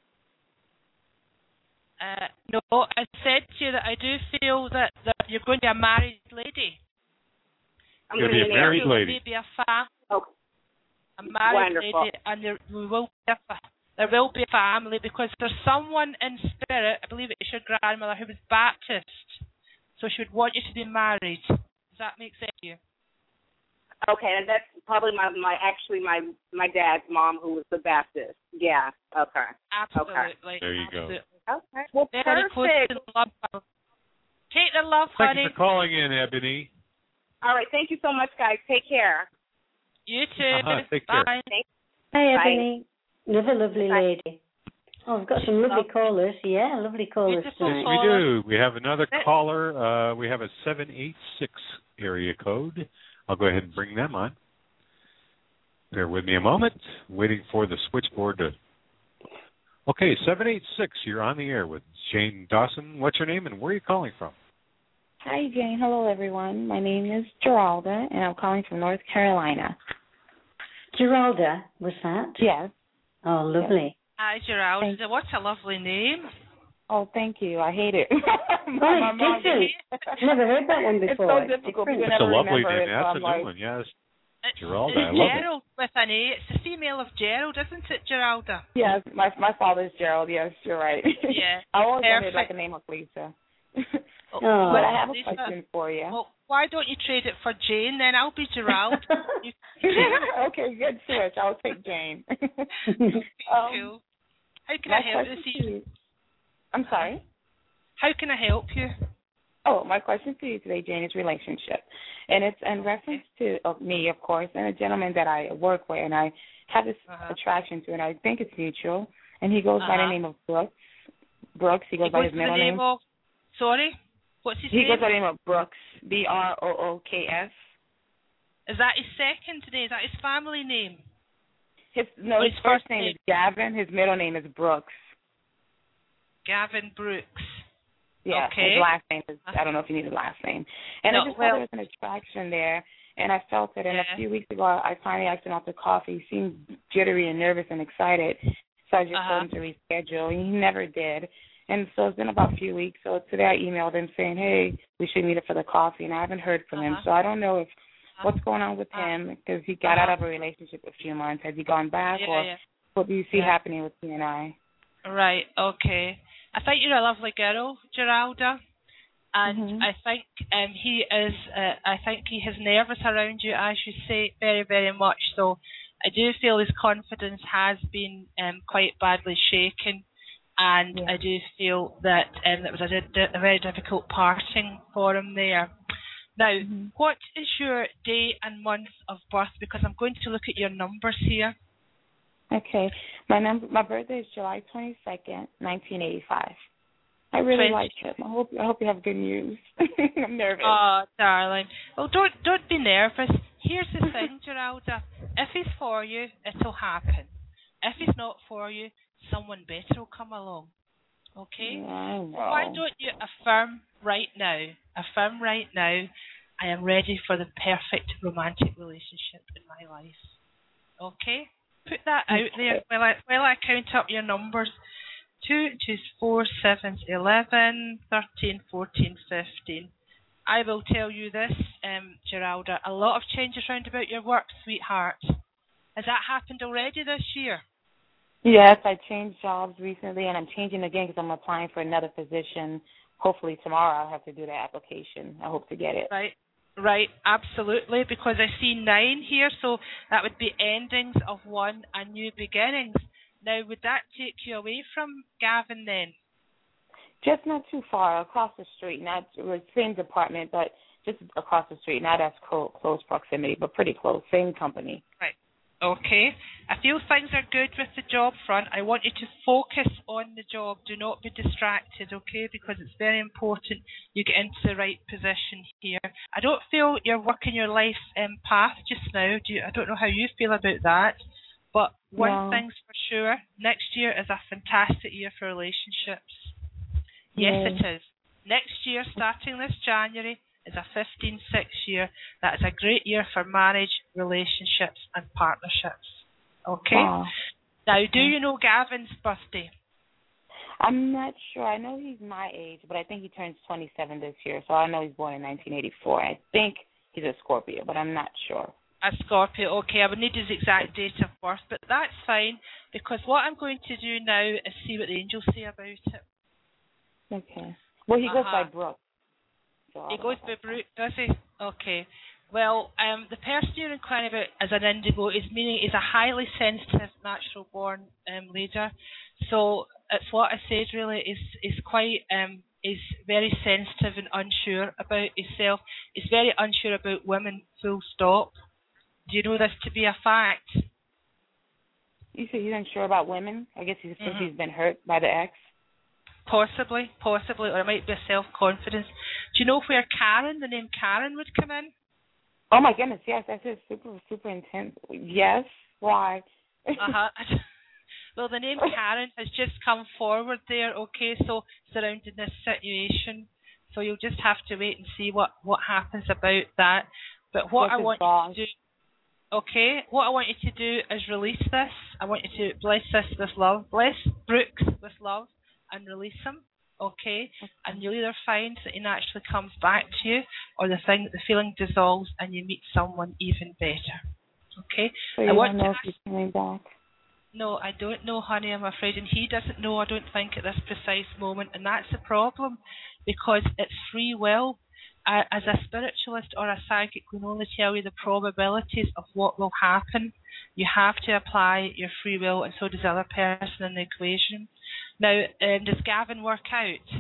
Speaker 5: Uh, no, I said to you that I do feel that, that you're going to be a married lady.
Speaker 7: I'm
Speaker 4: You're
Speaker 7: gonna
Speaker 4: gonna be a
Speaker 7: meet
Speaker 4: married
Speaker 5: Feel that
Speaker 4: lady.
Speaker 5: Maybe a fam-
Speaker 7: Okay.
Speaker 5: a married
Speaker 7: Wonderful.
Speaker 5: lady, and there we will be a fa- there will be a family, because there's someone in spirit. I believe it's your grandmother who was Baptist, so she would want you to be married. Does that make sense to you?
Speaker 7: Okay, and that's probably my my actually my my dad's mom who was the Baptist. Yeah. Okay.
Speaker 5: Absolutely.
Speaker 4: There you go.
Speaker 5: absolutely.
Speaker 7: Okay. Well,
Speaker 5: Very close
Speaker 7: perfect.
Speaker 5: to the love. Honey. Take the love,
Speaker 4: Thank
Speaker 5: honey.
Speaker 4: you for calling in, Ebony.
Speaker 7: All right. Thank you so much, guys. Take care.
Speaker 5: You too.
Speaker 4: Uh-huh, take care.
Speaker 5: Bye.
Speaker 3: Hi,
Speaker 7: Bye.
Speaker 3: Ebony. Another lovely
Speaker 7: Bye.
Speaker 3: lady. Oh, we've got some lovely callers. Yeah, lovely callers
Speaker 5: Beautiful
Speaker 3: tonight.
Speaker 5: call.
Speaker 4: We do. We have another caller. Uh, we have a seven eight six area code. I'll go ahead and bring them on. Bear with me a moment. Waiting for the switchboard to... Okay, seven eight six, you're on the air with Jane Dawson. What's your name and where are you calling from?
Speaker 8: Hi, Jane. Hello, everyone. My name is Geralda, and I'm calling from North Carolina.
Speaker 3: Geralda, was that?
Speaker 8: Yes.
Speaker 3: Oh, lovely.
Speaker 5: Hi, Gerald.
Speaker 8: Thank-
Speaker 5: What a lovely name.
Speaker 8: Oh, thank you. I hate it.
Speaker 3: Oh,
Speaker 8: My
Speaker 3: it's
Speaker 8: mom-
Speaker 3: different. Never heard that one
Speaker 8: It's
Speaker 3: before.
Speaker 8: so difficult.
Speaker 3: different.
Speaker 8: You
Speaker 4: It's a
Speaker 8: never
Speaker 4: lovely
Speaker 8: remember
Speaker 4: name.
Speaker 8: it, so
Speaker 4: That's
Speaker 8: I'm
Speaker 4: a new
Speaker 8: like-
Speaker 4: one, yes.
Speaker 5: It's,
Speaker 4: Geralda,
Speaker 5: it's
Speaker 4: I love it.
Speaker 5: Gerald with an A. It's the female of Gerald, isn't it, Geralda?
Speaker 8: Yes, my my father's Gerald. Yes, you're right.
Speaker 5: Yeah.
Speaker 8: I always wanted
Speaker 5: Perfect.
Speaker 8: like a name like Lisa.
Speaker 3: Oh.
Speaker 8: But I have a
Speaker 5: Lisa,
Speaker 8: question for you.
Speaker 5: Well, why don't you trade it for Jane? Then I'll be Gerald. You-
Speaker 8: Okay, good switch. I'll take Jane. um,
Speaker 5: cool. How can
Speaker 8: my
Speaker 5: I help you
Speaker 8: question
Speaker 5: this
Speaker 8: to
Speaker 5: evening?
Speaker 8: you, I'm sorry?
Speaker 5: How can I help you?
Speaker 8: Oh, my question to you today, Jane, is relationship. And it's in reference to uh, me, of course, and a gentleman that I work with, and I have this
Speaker 5: Uh-huh.
Speaker 8: attraction to, and I think it's mutual. And he goes by the
Speaker 5: Uh-huh.
Speaker 8: name of Brooks. Brooks, he goes
Speaker 5: He
Speaker 8: by
Speaker 5: goes
Speaker 8: his
Speaker 5: by
Speaker 8: middle
Speaker 5: the name
Speaker 8: name.
Speaker 5: of, sorry? What's his
Speaker 8: He
Speaker 5: name?
Speaker 8: goes by the name of Brooks, B R O O K S.
Speaker 5: Is that his second name? Is that his family name?
Speaker 8: His no,
Speaker 5: Or
Speaker 8: his
Speaker 5: his
Speaker 8: first
Speaker 5: first
Speaker 8: name
Speaker 5: name?
Speaker 8: is Gavin. His middle name is Brooks.
Speaker 5: Gavin Brooks.
Speaker 8: Yeah,
Speaker 5: Okay.
Speaker 8: his last name is, I don't know if you need his last name. And
Speaker 5: No,
Speaker 8: I just
Speaker 5: well-
Speaker 8: thought there was an attraction there, and I felt it. And
Speaker 5: Yeah.
Speaker 8: a few weeks ago, I finally asked him out to coffee. He seemed jittery and nervous and excited, so I just
Speaker 5: Uh-huh.
Speaker 8: told him to reschedule, and he never did. And so it's been about a few weeks. So today I emailed him saying, hey, we should meet up for the coffee, and I haven't heard from him.
Speaker 5: Uh-huh.
Speaker 8: So I don't know if
Speaker 5: Uh-huh.
Speaker 8: what's going on with
Speaker 5: Uh-huh.
Speaker 8: him, because he got
Speaker 5: Uh-huh.
Speaker 8: out of a relationship a few months. Has he gone back,
Speaker 5: Yeah,
Speaker 8: or
Speaker 5: yeah.
Speaker 8: what do you see
Speaker 5: Yeah.
Speaker 8: happening with he and I?
Speaker 5: Right, okay. I think you're a lovely girl, Geralda. And
Speaker 8: Mhm.
Speaker 5: I think um, he is, uh, I think he is nervous around you, as you say, very, very much so. I do feel his confidence has been um, quite badly shaken. And
Speaker 8: Yeah.
Speaker 5: I do feel that um, it was a, di- a very difficult parting for him there. Now,
Speaker 8: Mhm.
Speaker 5: what is your day and month of birth? Because I'm going to look at your numbers here.
Speaker 8: Okay. My number, my birthday is July twenty-second, nineteen eighty-five. I really
Speaker 5: twenty
Speaker 8: like him. I hope I hope you have good news. I'm nervous.
Speaker 5: Oh, darling. Well, don't don't be nervous. Here's the thing, Geralda. If he's for you, it'll happen. If he's not for you, someone better will come along. Okay?
Speaker 8: Yeah, I know.
Speaker 5: Why don't you affirm right now? Affirm right now. I am ready for the perfect romantic relationship in my life. Okay? Put that out there while I while I count up your numbers. Two, two, four, seven, eleven, thirteen, fourteen, fifteen. I will tell you this, um, Geralda, a lot of changes round about your work, sweetheart. Has that happened already this year?
Speaker 8: Yes, I changed jobs recently, and I'm changing again because I'm applying for another position. Hopefully tomorrow I'll have to do the application. I hope to get it.
Speaker 5: Right, right, absolutely, because I see nine here, so that would be endings of one and new beginnings. Now, would that take you away from Gavin then?
Speaker 8: Just not too far, across the street, not the same department, but just across the street, not as close, close proximity, but pretty close, same company.
Speaker 5: Right. Okay. I feel things are good with the job front. I want you to focus on the job. Do not be distracted, okay? Because it's very important you get into the right position here. I don't feel you're working your life um, path just now. Do you, I don't know how you feel about that. But one
Speaker 8: No.
Speaker 5: thing's for sure, next year is a fantastic year for relationships. Yes,
Speaker 8: Yay.
Speaker 5: it is. Next year, starting this January, is a fifteen six year. That is a great year for marriage, relationships, and partnerships. Okay?
Speaker 8: Wow.
Speaker 5: Now, do you know Gavin's birthday?
Speaker 8: I'm not sure. I know he's my age, but I think he turns twenty-seven this year, so I know he's born in nineteen eighty-four. I think he's a Scorpio, but I'm not sure.
Speaker 5: A Scorpio, okay, I would need his exact date of birth, but that's fine, because what I'm going to do now is see what the angels say about it.
Speaker 8: Okay. Well, he goes
Speaker 5: Uh-huh.
Speaker 8: by Brooke. So
Speaker 5: He
Speaker 8: I'll-
Speaker 5: goes by Brute, does he? Okay. Well, um, the person you're inquiring about as an indigo is meaning is a highly sensitive, natural-born um, leader. So it's what I said. Really, is is quite um, is very sensitive and unsure about himself. He's very unsure about women. Full stop. Do you know this to be a fact?
Speaker 8: You say he's unsure about women? I guess he thinks
Speaker 5: Mhm.
Speaker 8: he's been hurt by the ex.
Speaker 5: Possibly, possibly, or it might be a self-confidence. Do you know where Karen, the name Karen, would come in?
Speaker 8: Oh my goodness, yes, that's just super, super intense. Yes, why?
Speaker 5: Uh-huh. Well, the name Karen has just come forward there, okay, so surrounding this situation. So you'll just have to wait and see what, what happens about that. But what
Speaker 8: What's
Speaker 5: I
Speaker 8: his
Speaker 5: want
Speaker 8: boss?
Speaker 5: you to do, okay, what I want you to do is release this. I want you to bless this with love. Bless Brooks with love and release him, okay? And you'll either find that he naturally comes back to you, or the thing, the feeling dissolves and you meet someone even better, okay?
Speaker 8: So
Speaker 5: I
Speaker 8: you
Speaker 5: want
Speaker 8: don't know
Speaker 5: to
Speaker 8: if he's coming back.
Speaker 5: No, I don't know, honey, I'm afraid. And he doesn't know, I don't think, at this precise moment. And that's the problem, because it's free will. I, as a spiritualist or a psychic, can only tell you the probabilities of what will happen. You have to apply your free will, and so does the other person in the equation. Now, um, does Gavin work out?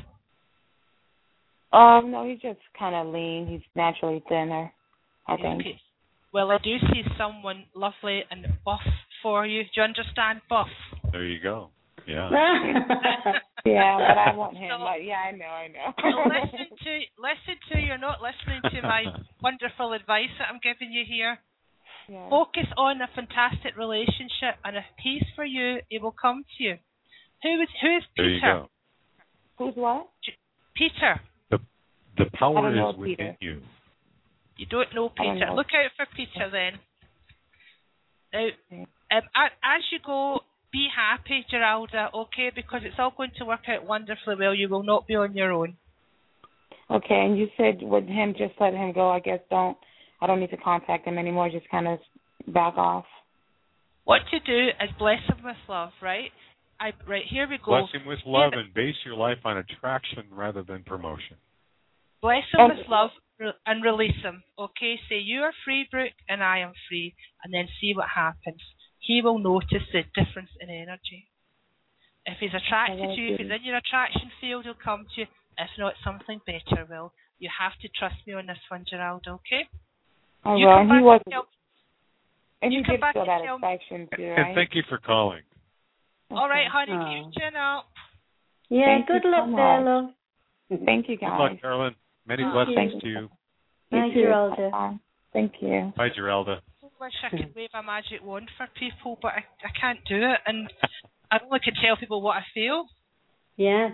Speaker 8: Um, no, he's just kind of lean. He's naturally thinner, I think.
Speaker 5: Okay. Well, I do see someone lovely and buff for you. Do you understand buff?
Speaker 4: There you go. Yeah.
Speaker 8: Yeah, but I want him. But yeah, I know, I know.
Speaker 5: Well, listen to, listen to. You're not listening to my wonderful advice that I'm giving you here. Yeah. Focus on a fantastic relationship, and if he's for you, he will come to you. Who is who is Peter?
Speaker 4: There you go.
Speaker 8: Who's what?
Speaker 5: Peter.
Speaker 4: The the power
Speaker 8: know,
Speaker 4: is within
Speaker 8: Peter.
Speaker 4: you.
Speaker 5: You don't know Peter.
Speaker 8: Don't know.
Speaker 5: Look out for Peter then. Now, um, as you go, be happy, Geralda, okay? Because it's all going to work out wonderfully well. You will not be on your own.
Speaker 8: Okay, and you said with him, just let him go. I guess don't. I don't need to contact him anymore. Just kind of back off.
Speaker 5: What to do is bless him with love, right? I right here we go.
Speaker 4: Bless him with love and base your life on attraction rather than promotion.
Speaker 5: Bless him with love and release him. Okay, say you are free, Brooke, and I am free, and then see what happens. He will notice the difference in energy. If he's attracted to you, if he's in your attraction field, he'll come to you. If not, something better will. You have to trust me on this one, Geralda, okay?
Speaker 8: Oh,
Speaker 5: you
Speaker 8: well, and he wasn't.
Speaker 5: Tell,
Speaker 8: and he did feel that
Speaker 5: tell,
Speaker 8: attraction too, right?
Speaker 4: And thank you for calling.
Speaker 5: Okay. All right, honey,
Speaker 3: oh.
Speaker 5: keep your chin up.
Speaker 3: Yeah,
Speaker 8: thank
Speaker 3: good luck
Speaker 8: so
Speaker 3: there, love.
Speaker 8: Thank you, guys.
Speaker 4: Good luck, Carolyn. Many
Speaker 5: Oh,
Speaker 4: blessings to you.
Speaker 3: Bye, Geralda.
Speaker 8: Bye. Thank you.
Speaker 4: Bye, Geralda.
Speaker 5: I wish I could wave a magic wand for people, but I, I can't do it, and I only can tell people what I feel.
Speaker 3: Yeah.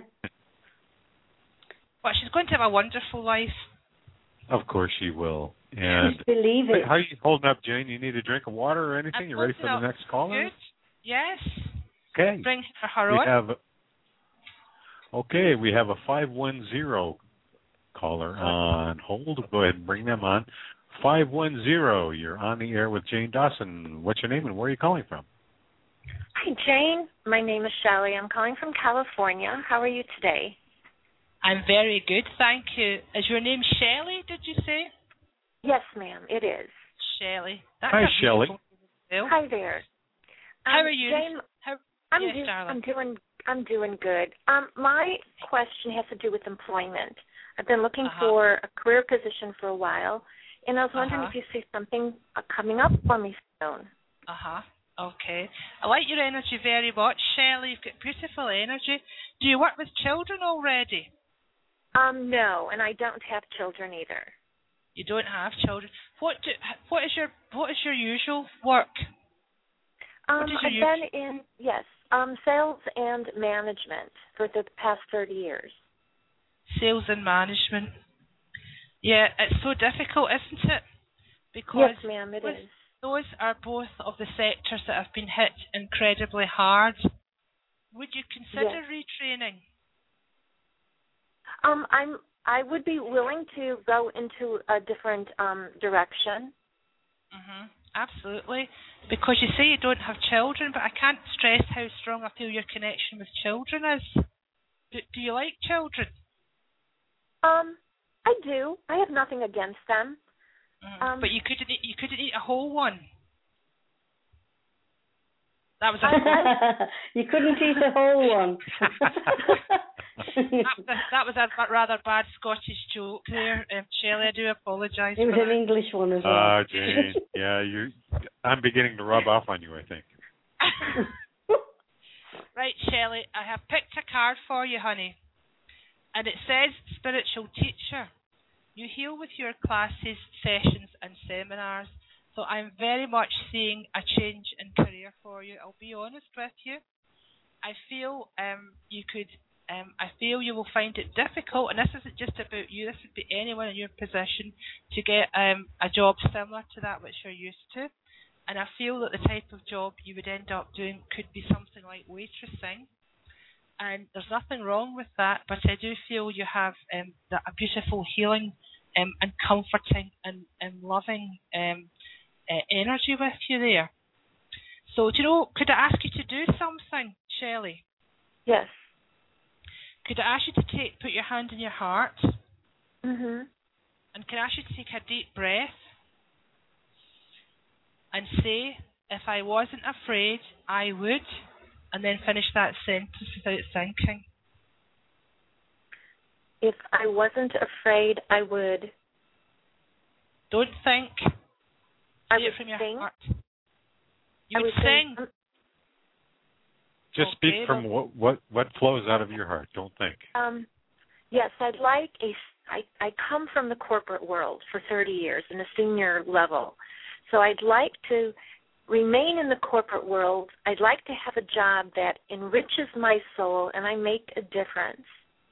Speaker 5: But she's going to have a wonderful life.
Speaker 4: Of course she will. And
Speaker 3: Just believe it.
Speaker 4: how are you holding up, Jane? You need a drink of water or anything?
Speaker 5: I'm
Speaker 4: You ready for the
Speaker 5: up.
Speaker 4: next caller?
Speaker 5: Good. Yes.
Speaker 4: Okay.
Speaker 5: Bring her, her
Speaker 4: we
Speaker 5: on.
Speaker 4: have. Okay, we have a five one zero caller on hold. Go ahead and bring them on. five one zero, you're on the air with Jane Dawson. What's your name and where are you calling from?
Speaker 9: Hi, Jane. My name is Shelley. I'm calling from California. How are you today?
Speaker 5: I'm very good, thank you. Is your name Shelley, did you say?
Speaker 9: Yes, ma'am, it is.
Speaker 5: Shelley. That's
Speaker 4: Hi,
Speaker 5: a
Speaker 4: Shelley.
Speaker 9: Name. Hi there. Um,
Speaker 5: How are you?
Speaker 9: Jane,
Speaker 5: How,
Speaker 9: I'm,
Speaker 5: yes,
Speaker 9: do-
Speaker 5: darling.
Speaker 9: I'm doing I'm doing good. Um, my question has to do with employment. I've been looking
Speaker 5: uh-huh.
Speaker 9: for a career position for a while, and I was wondering
Speaker 5: uh-huh.
Speaker 9: if you see something uh, coming up for me soon.
Speaker 5: Uh-huh. Okay. I like your energy very much, Shelley. You've got beautiful energy. Do you work with children already?
Speaker 9: Um, no, and I don't have children either.
Speaker 5: You don't have children. What do, what is your what is your usual work?
Speaker 9: Um,
Speaker 5: what is
Speaker 9: I've
Speaker 5: your
Speaker 9: been in yes, um, sales and management for the past thirty years.
Speaker 5: Sales and management. Yeah, it's so difficult, isn't it? Because
Speaker 9: yes, ma'am, it
Speaker 5: those,
Speaker 9: is.
Speaker 5: Those are both of the sectors that have been hit incredibly hard. Would you consider
Speaker 9: yes.
Speaker 5: retraining?
Speaker 9: Um, I'm. I would be willing to go into a different um, direction.
Speaker 5: Mhm. Absolutely. Because you say you don't have children, but I can't stress how strong I feel your connection with children is. Do, do you like children?
Speaker 9: Um, I do. I have nothing against them.
Speaker 5: Mm.
Speaker 9: Um,
Speaker 5: but you couldn't eat, you couldn't eat a whole one. That was a
Speaker 3: you couldn't eat a whole one.
Speaker 5: that, was a, that was a rather bad Scottish joke there, um, Shelley. I do apologise.
Speaker 3: It was
Speaker 5: for
Speaker 3: an
Speaker 5: that.
Speaker 3: English one as well.
Speaker 4: Ah, uh, Jane. Yeah, you. I'm beginning to rub off on you, I think.
Speaker 5: Right, Shelley, I have picked a card for you, honey. And it says spiritual teacher. You heal with your classes, sessions and seminars. So I'm very much seeing a change in career for you. I'll be honest with you. I feel um, you could, um, I feel you will find it difficult, and this isn't just about you, this would be anyone in your position, to get um, a job similar to that which you're used to. And I feel that the type of job you would end up doing could be something like waitressing. And there's nothing wrong with that, but I do feel you have um, that, a beautiful healing um, and comforting and, and loving um, uh, energy with you there. So, do you know, could I ask you to do something, Shelley?
Speaker 9: Yes.
Speaker 5: Could I ask you to take, put your hand in your heart?
Speaker 9: Mhm.
Speaker 5: And can I ask you to take a deep breath and say, if I wasn't afraid, I would, and then finish that sentence without thinking.
Speaker 9: If I wasn't afraid, I would.
Speaker 5: Don't think.
Speaker 9: I
Speaker 5: Say
Speaker 9: would
Speaker 5: it from your
Speaker 9: sing.
Speaker 5: heart. You
Speaker 9: I
Speaker 5: would
Speaker 9: would
Speaker 5: sing.
Speaker 9: sing.
Speaker 4: Just
Speaker 5: Okay,
Speaker 4: speak from
Speaker 5: well-
Speaker 4: what, what what flows out of your heart. Don't think.
Speaker 9: Um, yes, I'd like a. I, I come from the corporate world for thirty years in a senior level, so I'd like to remain in the corporate world. I'd like to have a job that enriches my soul and I make a difference.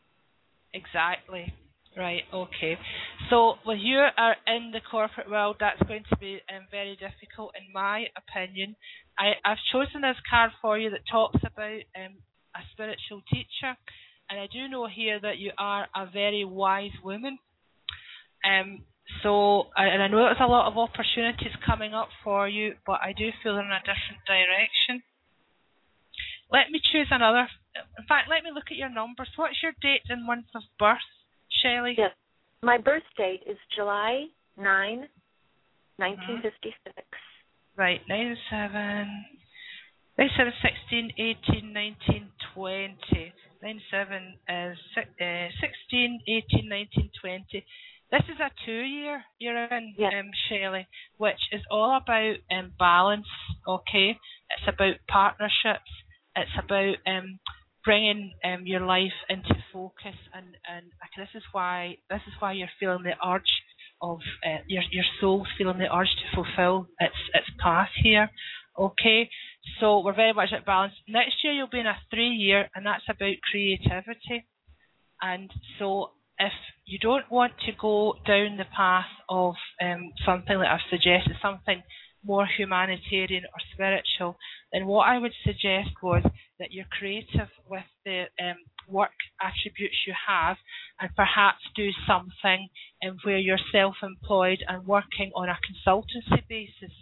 Speaker 5: Exactly. Right, okay. So when you are in the corporate world, that's going to be um, very difficult, in my opinion. I, I've chosen this card for you that talks about um, a spiritual teacher, and I do know here that you are a very wise woman. Um, so, and I know there's a lot of opportunities coming up for you, but I do feel they're in a different direction. Let me choose another. In fact, let me look at your numbers. What's your date and month of birth, Shelley?
Speaker 9: Yes. My birth date is July ninth, nineteen fifty-six.
Speaker 5: Mm-hmm. Right, nine seven, nine seven, sixteen, eighteen, nineteen, twenty. nine seven is uh, sixteen, eighteen, nineteen, twenty. This is a two-year you're in,
Speaker 9: yes.
Speaker 5: um, Shelley, which is all about um, balance, okay? It's about partnerships. It's about um, bringing um, your life into focus, and, and this is why this is why you're feeling the urge of uh, your your soul's feeling the urge to fulfill its its path here. Okay, so we're very much at balance. Next year you'll be in a three-year, and that's about creativity. And so if you don't want to go down the path of um, something that I've suggested, something more humanitarian or spiritual, then what I would suggest was that you're creative with the um, work attributes you have, and perhaps do something um, where you're self-employed and working on a consultancy basis.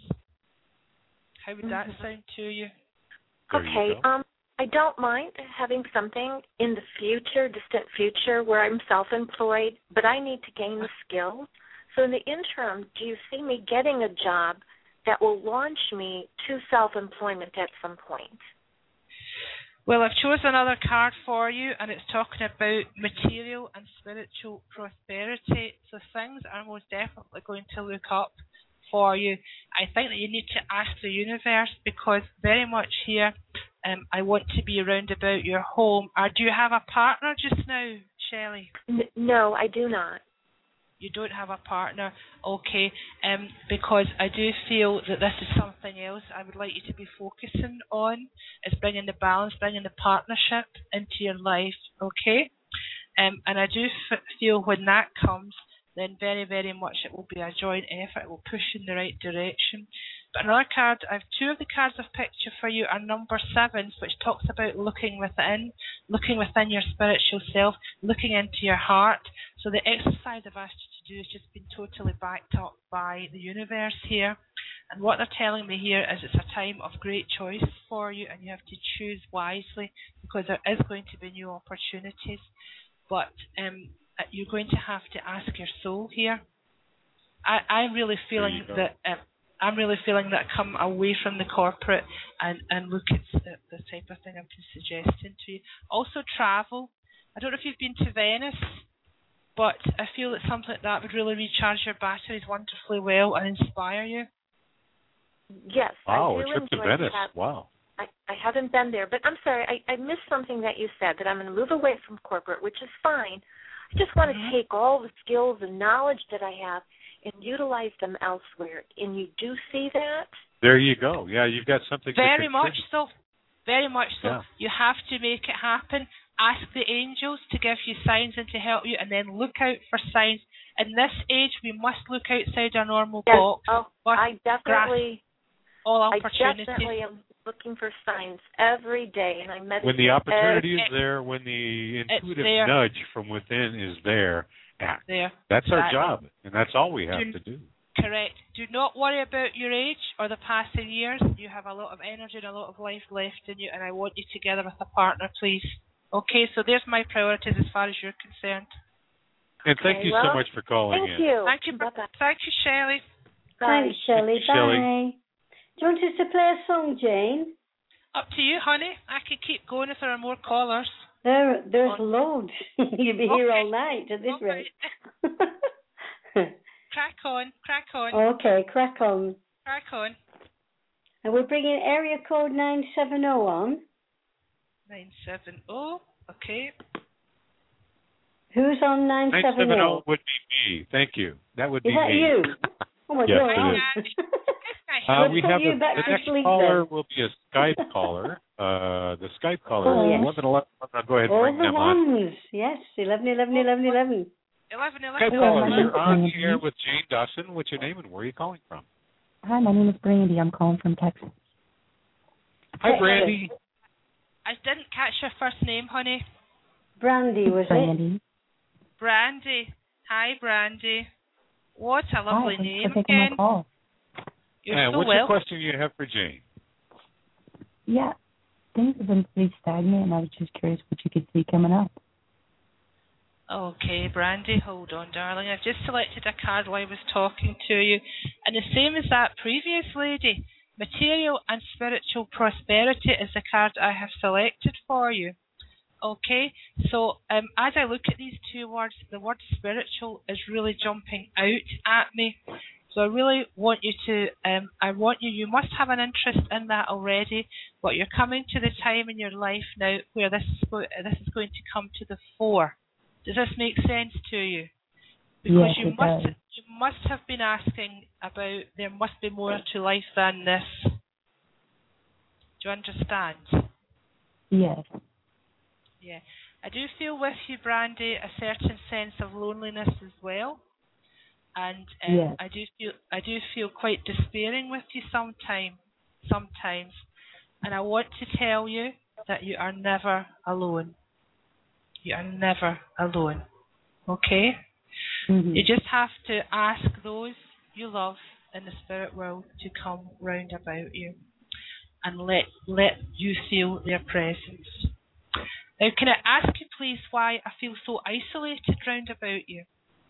Speaker 5: How would that
Speaker 9: Mm-hmm.
Speaker 5: sound to you?
Speaker 4: There
Speaker 9: okay,
Speaker 4: you go.
Speaker 9: um, I don't mind having something in the future, distant future, where I'm self-employed, but I need to gain the skills. So in the interim, do you see me getting a job that will launch me to self-employment at some point?
Speaker 5: Well, I've chosen another card for you, and it's talking about material and spiritual prosperity. So things are most definitely going to look up for you. I think that you need to ask the universe, because very much here, um, I want to be around about your home. Or do you have a partner just now, Shelley?
Speaker 9: N- no, I do not.
Speaker 5: You don't have a partner, okay, um, because I do feel that this is something else I would like you to be focusing on, is bringing the balance, bringing the partnership into your life, okay? Um, and I do f- feel when that comes, then very, very much it will be a joint effort. It will push in the right direction. But another card, I have two of the cards I've picked for you are number sevens, which talks about looking within, looking within your spiritual self, looking into your heart. So the exercise I've asked you to do has just been totally backed up by the universe here. And what they're telling me here is it's a time of great choice for you, and you have to choose wisely, because there is going to be new opportunities. But um, you're going to have to ask your soul here. I, I'm really feeling that um, I'm really feeling that I come away from the corporate and, and look at the, the type of thing I've been suggesting to you. Also travel. I don't know if you've been to Venice, but I feel that something like that would really recharge your batteries wonderfully well and inspire you.
Speaker 9: Yes,
Speaker 4: wow,
Speaker 9: I do
Speaker 4: a trip to
Speaker 9: enjoy
Speaker 4: Venice.
Speaker 9: that.
Speaker 4: Wow.
Speaker 9: I, I haven't been there, but I'm sorry, I, I missed something that you said, that I'm going to move away from corporate, which is fine. I just want
Speaker 5: Mm-hmm.
Speaker 9: to take all the skills and knowledge that I have and utilize them elsewhere. And you do see that?
Speaker 4: There you go. Yeah, you've got something
Speaker 5: Very
Speaker 4: to
Speaker 5: much
Speaker 4: contribute.
Speaker 5: so. Very much so.
Speaker 4: Yeah.
Speaker 5: You have to make it happen. Ask the angels to give you signs and to help you, and then look out for signs. In this age, we must look outside our normal
Speaker 9: Yes.
Speaker 5: box.
Speaker 9: Oh, I definitely,
Speaker 5: all
Speaker 9: I
Speaker 5: opportunities.
Speaker 9: definitely am looking for signs every day, and I meditate.
Speaker 4: When the opportunity
Speaker 9: every,
Speaker 4: is there, when the intuitive
Speaker 5: there.
Speaker 4: nudge from within is there, act.
Speaker 5: There.
Speaker 4: That's our
Speaker 5: Exactly.
Speaker 4: job, and that's all we have
Speaker 5: do,
Speaker 4: to do.
Speaker 5: Correct. Do not worry about your age or the passing years. You have a lot of energy and a lot of life left in you, and I want you together with a partner, please. Okay, so there's my priorities as far as you're concerned.
Speaker 4: And thank
Speaker 9: Okay,
Speaker 4: you
Speaker 9: well,
Speaker 4: so much for calling
Speaker 9: thank
Speaker 4: in.
Speaker 9: you.
Speaker 5: Thank you,
Speaker 9: Bye-bye.
Speaker 5: thank you, Shelley.
Speaker 3: Thanks, Shelley.
Speaker 4: Thank you, Shelley.
Speaker 3: Bye. Do you want us to play a song, Jane?
Speaker 5: Up to you, honey. I can keep going if there are more callers.
Speaker 3: There, there's
Speaker 5: On.
Speaker 3: loads. You'll be here
Speaker 5: Okay.
Speaker 3: all night at this
Speaker 5: Okay.
Speaker 3: rate.
Speaker 5: Crack on, crack on,
Speaker 3: Okay, crack on.
Speaker 5: crack on.
Speaker 3: And we're bringing area code nine seven zero on.
Speaker 5: Nine seven zero. Okay.
Speaker 3: Who's on nine
Speaker 4: nine
Speaker 3: seven
Speaker 4: seven zero
Speaker 3: zero?
Speaker 4: would be me. Thank you. That would
Speaker 3: Is
Speaker 4: be
Speaker 3: that
Speaker 4: me.
Speaker 3: you? Oh my
Speaker 4: Yes,
Speaker 3: God.
Speaker 4: it is.
Speaker 5: Andy.
Speaker 4: Uh,
Speaker 3: We'll
Speaker 4: we
Speaker 3: put
Speaker 4: have
Speaker 3: you
Speaker 4: a,
Speaker 3: back
Speaker 4: the
Speaker 3: to
Speaker 4: next
Speaker 3: sleep
Speaker 4: caller
Speaker 3: then.
Speaker 4: will be a Skype caller. Uh, the Skype caller
Speaker 3: Oh,
Speaker 4: is
Speaker 3: yes.
Speaker 4: eleven eleven. I'll go ahead and
Speaker 3: All
Speaker 4: bring
Speaker 3: the
Speaker 4: them on.
Speaker 3: ones. Yes, eleven eleven eleven eleven.
Speaker 5: Eleven,
Speaker 4: Skype
Speaker 5: eleven.
Speaker 4: caller,
Speaker 10: my
Speaker 4: you're on
Speaker 10: name's
Speaker 4: the air with Jane Dawson. What's your name and where are you calling from?
Speaker 10: Hi, my name is Brandy. I'm calling from Texas.
Speaker 4: Hi, Brandy.
Speaker 5: I didn't catch your first name, honey.
Speaker 3: Brandy, was it?
Speaker 10: Brandy.
Speaker 5: Brandy. Hi, Brandy. What a lovely
Speaker 10: Hi,
Speaker 5: name
Speaker 10: thanks for taking
Speaker 5: again.
Speaker 10: my call.
Speaker 5: You're
Speaker 4: And
Speaker 5: so
Speaker 4: what's
Speaker 5: well.
Speaker 4: your question you have for Jane?
Speaker 10: Yeah, things have been pretty stagnant, and I was just curious what you could see coming up.
Speaker 5: Okay, Brandy, hold on, darling. I've just selected a card while I was talking to you. And the same as that previous lady, material and spiritual prosperity is the card I have selected for you. Okay, so um, as I look at these two words, the word spiritual is really jumping out at me. So I really want you to, um, I want you, you must have an interest in that already, but you're coming to the time in your life now where this is, go- this is going to come to the fore. Does this make sense to you? Because
Speaker 10: Yes,
Speaker 5: you
Speaker 10: it
Speaker 5: must
Speaker 10: does.
Speaker 5: you must have been asking about there must be more to life than this. Do you understand?
Speaker 10: Yes.
Speaker 5: Yeah. I do feel with you, Brandy, a certain sense of loneliness as well. And um,
Speaker 10: Yes.
Speaker 5: I do feel I do feel quite despairing with you sometime sometimes. And I want to tell you that you are never alone. You are never alone. Okay?
Speaker 10: Mm-hmm.
Speaker 5: You just have to ask those you love in the spirit world to come round about you and let let you feel their presence. Now, can I ask you please why I feel so isolated round about you?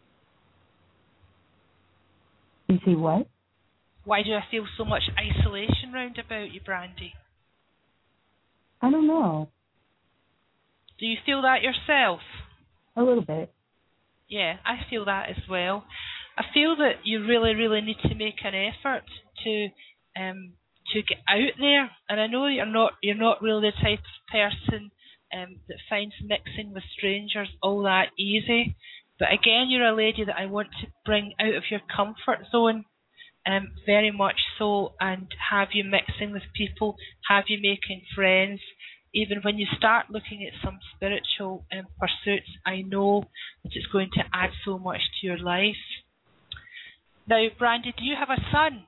Speaker 10: You see what?
Speaker 5: Why do I feel so much isolation round about you, Brandy?
Speaker 10: I don't know.
Speaker 5: Do you feel that yourself?
Speaker 10: A little bit.
Speaker 5: Yeah, I feel that as well. I feel that you really, really need to make an effort to um to get out there. And I know you're not you're not really the type of person um that finds mixing with strangers all that easy. But again, you're a lady that I want to bring out of your comfort zone, um, very much so, and have you mixing with people, have you making friends. Even when you start looking at some spiritual um, pursuits, I know that it's going to add so much to your life. Now, Brandy, do you have a son?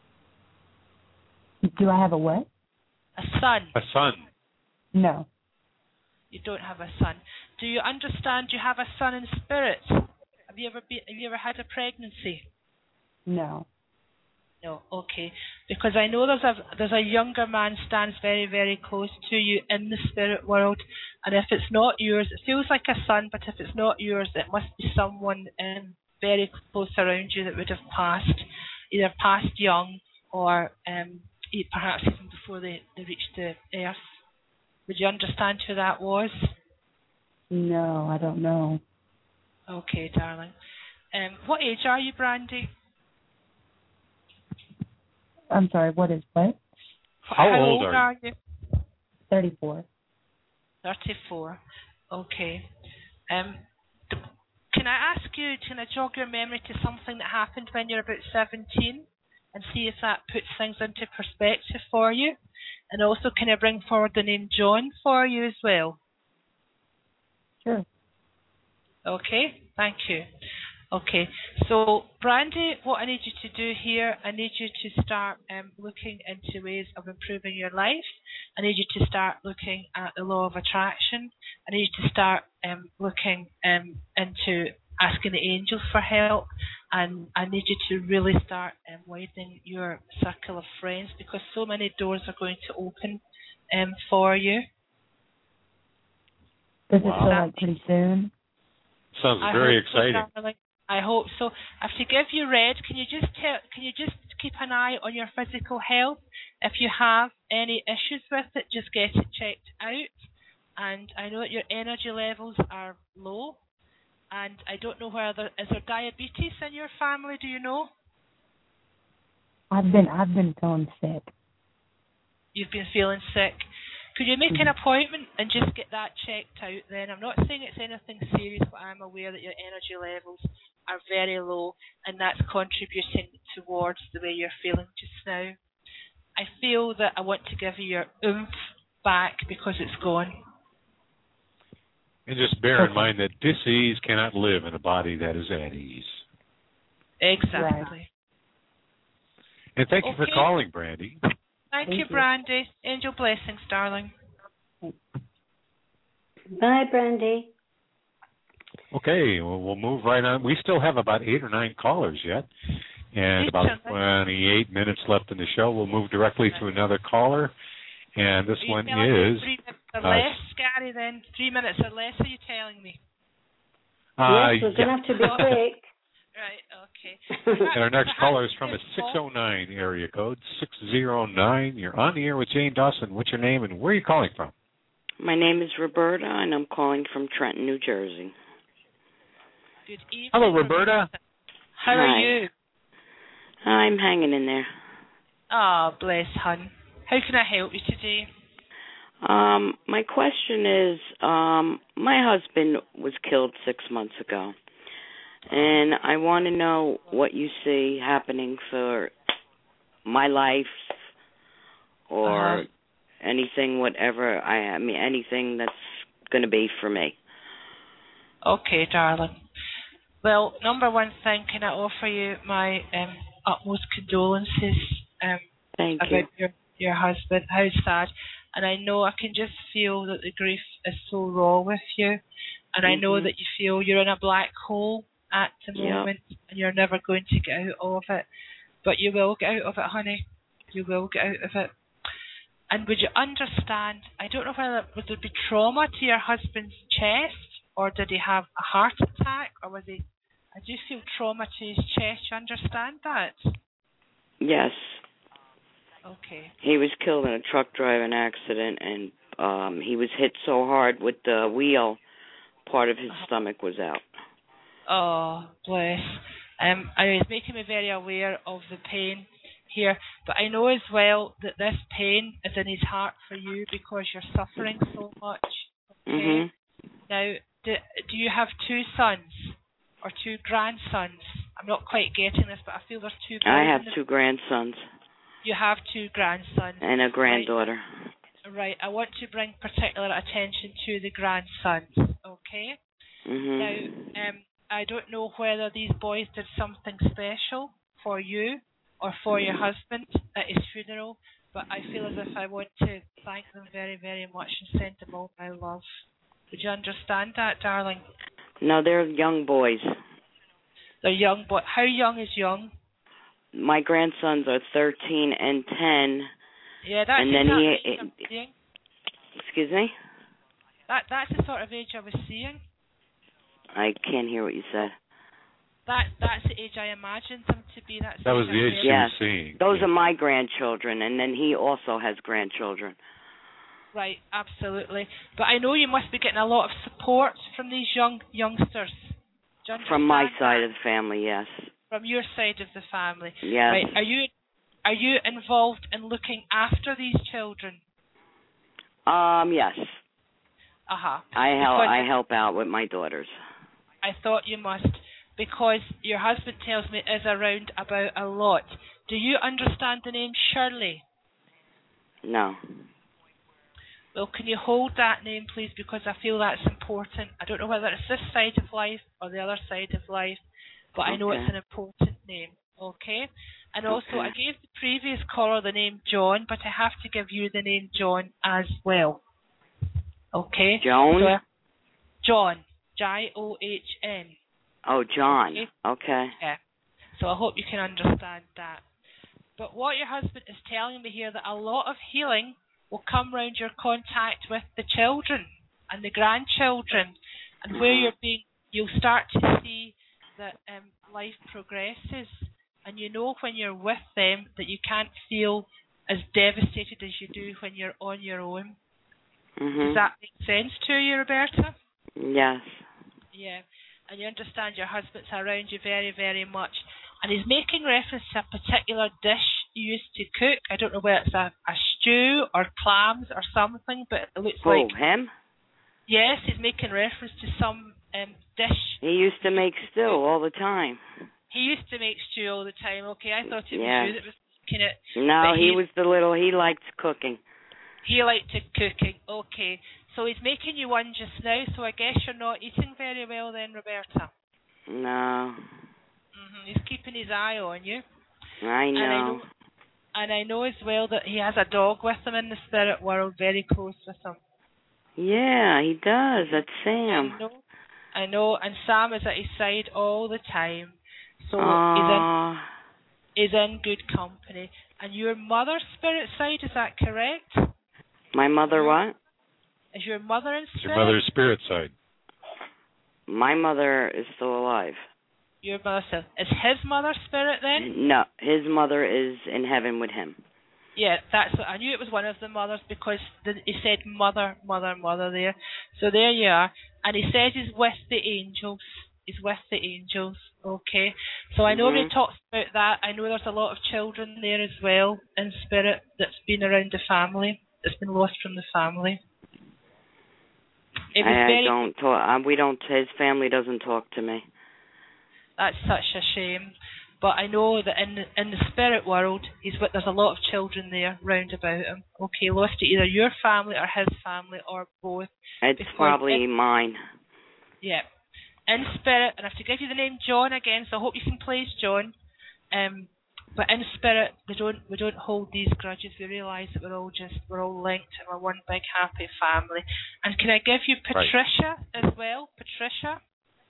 Speaker 10: Do I have a what?
Speaker 5: A son.
Speaker 4: A son.
Speaker 10: No.
Speaker 5: You don't have a son. Do you understand you have a son in spirit? Have you ever been, have you ever had a pregnancy?
Speaker 10: No.
Speaker 5: No, okay. Because I know there's a there's a younger man stands very, very close to you in the spirit world, and if it's not yours, it feels like a son, but if it's not yours, it must be someone um, very close around you that would have passed, either passed young or um, perhaps even before they, they reached the earth. Would you understand who that was?
Speaker 10: No, I don't know.
Speaker 5: Okay, darling. Um, what age are you, Brandy?
Speaker 10: I'm sorry, what is what?
Speaker 4: How,
Speaker 5: How
Speaker 4: old
Speaker 5: old
Speaker 4: are
Speaker 5: are you?
Speaker 10: thirty-four.
Speaker 5: thirty-four. Okay. Um, th- can I ask you, can I jog your memory to something that happened when you're about seventeen and see if that puts things into perspective for you? And also, can I bring forward the name John for you as well?
Speaker 10: Sure.
Speaker 5: Okay, thank you. Okay, so Brandy, what I need you to do here, I need you to start um, looking into ways of improving your life. I need you to start looking at the law of attraction. I need you to start um, looking um, into asking the angels for help. And I need you to really start um, widening your circle of friends, because so many doors are going to open um, for you.
Speaker 10: Does
Speaker 4: Wow.
Speaker 10: it feel like pretty soon?
Speaker 4: Sounds
Speaker 5: I
Speaker 4: very
Speaker 5: hope so,
Speaker 4: exciting.
Speaker 5: darling. I hope so. If to give you red, can you just tell, can you just keep an eye on your physical health? If you have any issues with it, just get it checked out. And I know that your energy levels are low. And I don't know whether is there diabetes in your family? Do you know?
Speaker 10: I've been I've been feeling sick.
Speaker 5: You've been feeling sick. Could you make an appointment and just get that checked out then? I'm not saying it's anything serious, but I'm aware that your energy levels are very low and that's contributing towards the way you're feeling just now. I feel that I want to give you your oomph back because it's gone.
Speaker 4: And just bear in mind that dis-ease cannot live in a body that is at ease.
Speaker 5: Exactly.
Speaker 10: Right.
Speaker 4: And thank you
Speaker 5: Okay.
Speaker 4: for calling, Brandy.
Speaker 5: Thank,
Speaker 10: Thank
Speaker 5: you,
Speaker 10: you.
Speaker 5: Brandy. Angel blessings, darling.
Speaker 3: Bye, Brandy.
Speaker 4: Okay, well, we'll move right on. We still have about eight or nine callers yet, and
Speaker 5: Eight
Speaker 4: about
Speaker 5: or
Speaker 4: twenty-eight minutes left in the show. We'll move directly to another caller, and this
Speaker 5: Are you
Speaker 4: one
Speaker 5: telling me
Speaker 4: is...
Speaker 5: three minutes or
Speaker 4: uh,
Speaker 5: less, Gary, then? Three minutes or less, are you telling me?
Speaker 4: Uh,
Speaker 3: yes, we're
Speaker 4: yeah.
Speaker 3: going to have to be quick.
Speaker 5: Right, okay.
Speaker 4: And our next
Speaker 5: Perhaps
Speaker 4: caller is from a
Speaker 5: this
Speaker 4: six
Speaker 5: call-
Speaker 4: oh nine area code, six oh nine. You're on the air with Jane Dawson. What's your name and where are you calling from?
Speaker 11: My name is Roberta, and I'm calling from Trenton, New Jersey.
Speaker 5: Good evening.
Speaker 4: Hello, Roberta.
Speaker 5: How are
Speaker 11: Hi.
Speaker 5: you?
Speaker 11: I'm hanging in there.
Speaker 5: Oh, bless, hun. How can I help you today?
Speaker 11: Um, my question is, um, my husband was killed six months ago, and I want to know what you see happening for my life or
Speaker 5: Uh-huh.
Speaker 11: anything, whatever. I, I mean, anything that's going to be for me.
Speaker 5: Okay, darling. Well, number one thing, can I offer you my um, utmost condolences um,
Speaker 11: Thank
Speaker 5: about
Speaker 11: you.
Speaker 5: your, your husband. How sad. And I know I can just feel that the grief is so raw with you. And I know
Speaker 11: Mhm.
Speaker 5: that you feel you're in a black hole at the
Speaker 11: Yep.
Speaker 5: moment and you're never going to get out of it. But you will get out of it, honey. You will get out of it. And would you understand, I don't know whether would there be trauma to your husband's chest, or did he have a heart attack, or was he, I do feel trauma to his chest. You understand that?
Speaker 11: Yes.
Speaker 5: Okay.
Speaker 11: He was killed in a truck driving accident, and um, he was hit so hard with the wheel, part of his
Speaker 5: Uh-huh.
Speaker 11: stomach was out.
Speaker 5: Oh, bless. Um, I was making me very aware of the pain here, but I know as well that this pain is in his heart for you because you're suffering so much. Okay.
Speaker 11: Mhm.
Speaker 5: Now, do, do you have two sons or two grandsons? I'm not quite getting this, but I feel there's two.
Speaker 11: I
Speaker 5: boys
Speaker 11: have
Speaker 5: in the-
Speaker 11: two grandsons
Speaker 5: You have two grandsons.
Speaker 11: and a granddaughter.
Speaker 5: Right. Right. I want to bring particular attention to the grandsons. Okay.
Speaker 11: Mhm.
Speaker 5: Now, um, I don't know whether these boys did something special for you or for your husband at his funeral, but I feel as if I want to thank them very, very much and send them all my love. Would you understand that, darling?
Speaker 11: No, they're young boys.
Speaker 5: They're young, but how young is young?
Speaker 11: My grandsons are thirteen and ten.
Speaker 5: Yeah, that's
Speaker 11: And then
Speaker 5: exactly
Speaker 11: he-
Speaker 5: the age I'm seeing.
Speaker 11: Excuse me?
Speaker 5: That that's the sort of age I was seeing.
Speaker 11: I can't hear what you said.
Speaker 5: That that's the age I imagined them to be. That's
Speaker 4: That was the age
Speaker 5: I
Speaker 4: she
Speaker 11: Yes.
Speaker 4: was seeing.
Speaker 11: Those
Speaker 4: Yeah.
Speaker 11: are my grandchildren, and then he also has grandchildren.
Speaker 5: Right, absolutely. But I know you must be getting a lot of support from these young youngsters. Do you
Speaker 11: From my
Speaker 5: understand
Speaker 11: side
Speaker 5: that?
Speaker 11: of the family, yes.
Speaker 5: From your side of the family.
Speaker 11: Yes.
Speaker 5: Right. Are you are you involved in looking after these children?
Speaker 11: Um, yes.
Speaker 5: Uh-huh.
Speaker 11: I help
Speaker 5: Because
Speaker 11: I help out with my daughters.
Speaker 5: I thought you must, because your husband tells me is around about a lot. Do you understand the name Shirley?
Speaker 11: No.
Speaker 5: Well, can you hold that name, please, because I feel that's important. I don't know whether it's this side of life or the other side of life, but I know
Speaker 11: Okay.
Speaker 5: it's an important name, okay? And also,
Speaker 11: Okay.
Speaker 5: I gave the previous caller the name John, but I have to give you the name John as well, okay?
Speaker 11: Joan?
Speaker 5: So, John, J O H N.
Speaker 11: Oh, John.
Speaker 5: Okay.
Speaker 11: Okay.
Speaker 5: Yeah. So I hope you can understand that. But what your husband is telling me here, that a lot of healing will come round your contact with the children and the grandchildren, and where
Speaker 11: Mhm.
Speaker 5: you're being you'll start to see that um, life progresses, and you know when you're with them that you can't feel as devastated as you do when you're on your own.
Speaker 11: Mm-hmm.
Speaker 5: Does that make sense to you, Roberta?
Speaker 11: Yes.
Speaker 5: Yeah. And you understand your husband's around you very, very much. And he's making reference to a particular dish you used to cook. I don't know whether it's a, a stew or clams or something, but it looks
Speaker 11: Who,
Speaker 5: like...
Speaker 11: him?
Speaker 5: Yes, he's making reference to some um, dish.
Speaker 11: He used to make stew all the time.
Speaker 5: He used to make stew all the time. Okay, I thought it
Speaker 11: yes.
Speaker 5: was you that was making it.
Speaker 11: No, he,
Speaker 5: he
Speaker 11: was the little, he liked cooking.
Speaker 5: He liked to cooking. Okay. So he's making you one just now, so I guess you're not eating very well then, Roberta.
Speaker 11: No.
Speaker 5: Mm-hmm. He's keeping his eye on you.
Speaker 11: I know.
Speaker 5: And I know, and I know as well that he has a dog with him in the spirit world, very close with him.
Speaker 11: Yeah, he does. That's Sam.
Speaker 5: I know. I know. And Sam is at his side all the time. So
Speaker 11: Aww.
Speaker 5: he's in, he's in good company. And your mother's spirit side, is that correct?
Speaker 11: My mother what?
Speaker 5: Is your mother in spirit?
Speaker 4: Your mother's spirit side.
Speaker 11: My mother is still alive.
Speaker 5: Your mother still. Is his mother spirit then?
Speaker 11: No, his mother is in heaven with him.
Speaker 5: Yeah, that's. I knew it was one of the mothers because the, he said mother, mother, mother there. So there you are. And he says he's with the angels. He's with the angels. Okay. So I know
Speaker 11: mm-hmm.
Speaker 5: we talked about that. I know there's a lot of children there as well in spirit that's been around the family, that's been lost from the family. It was
Speaker 11: I,
Speaker 5: very,
Speaker 11: I don't talk. We don't. His family doesn't talk to me.
Speaker 5: That's such a shame. But I know that in the, in the spirit world, he's with, there's a lot of children there round about him. Okay, lost to either your family or his family or both.
Speaker 11: It's probably
Speaker 5: in,
Speaker 11: mine.
Speaker 5: Yeah. In spirit, and I have to give you the name John again, so I hope you can place John. Um, but in spirit, we don't we don't hold these grudges. We realise that we're all just we're all linked and we're one big happy family. And can I give you Patricia right. as well, Patricia?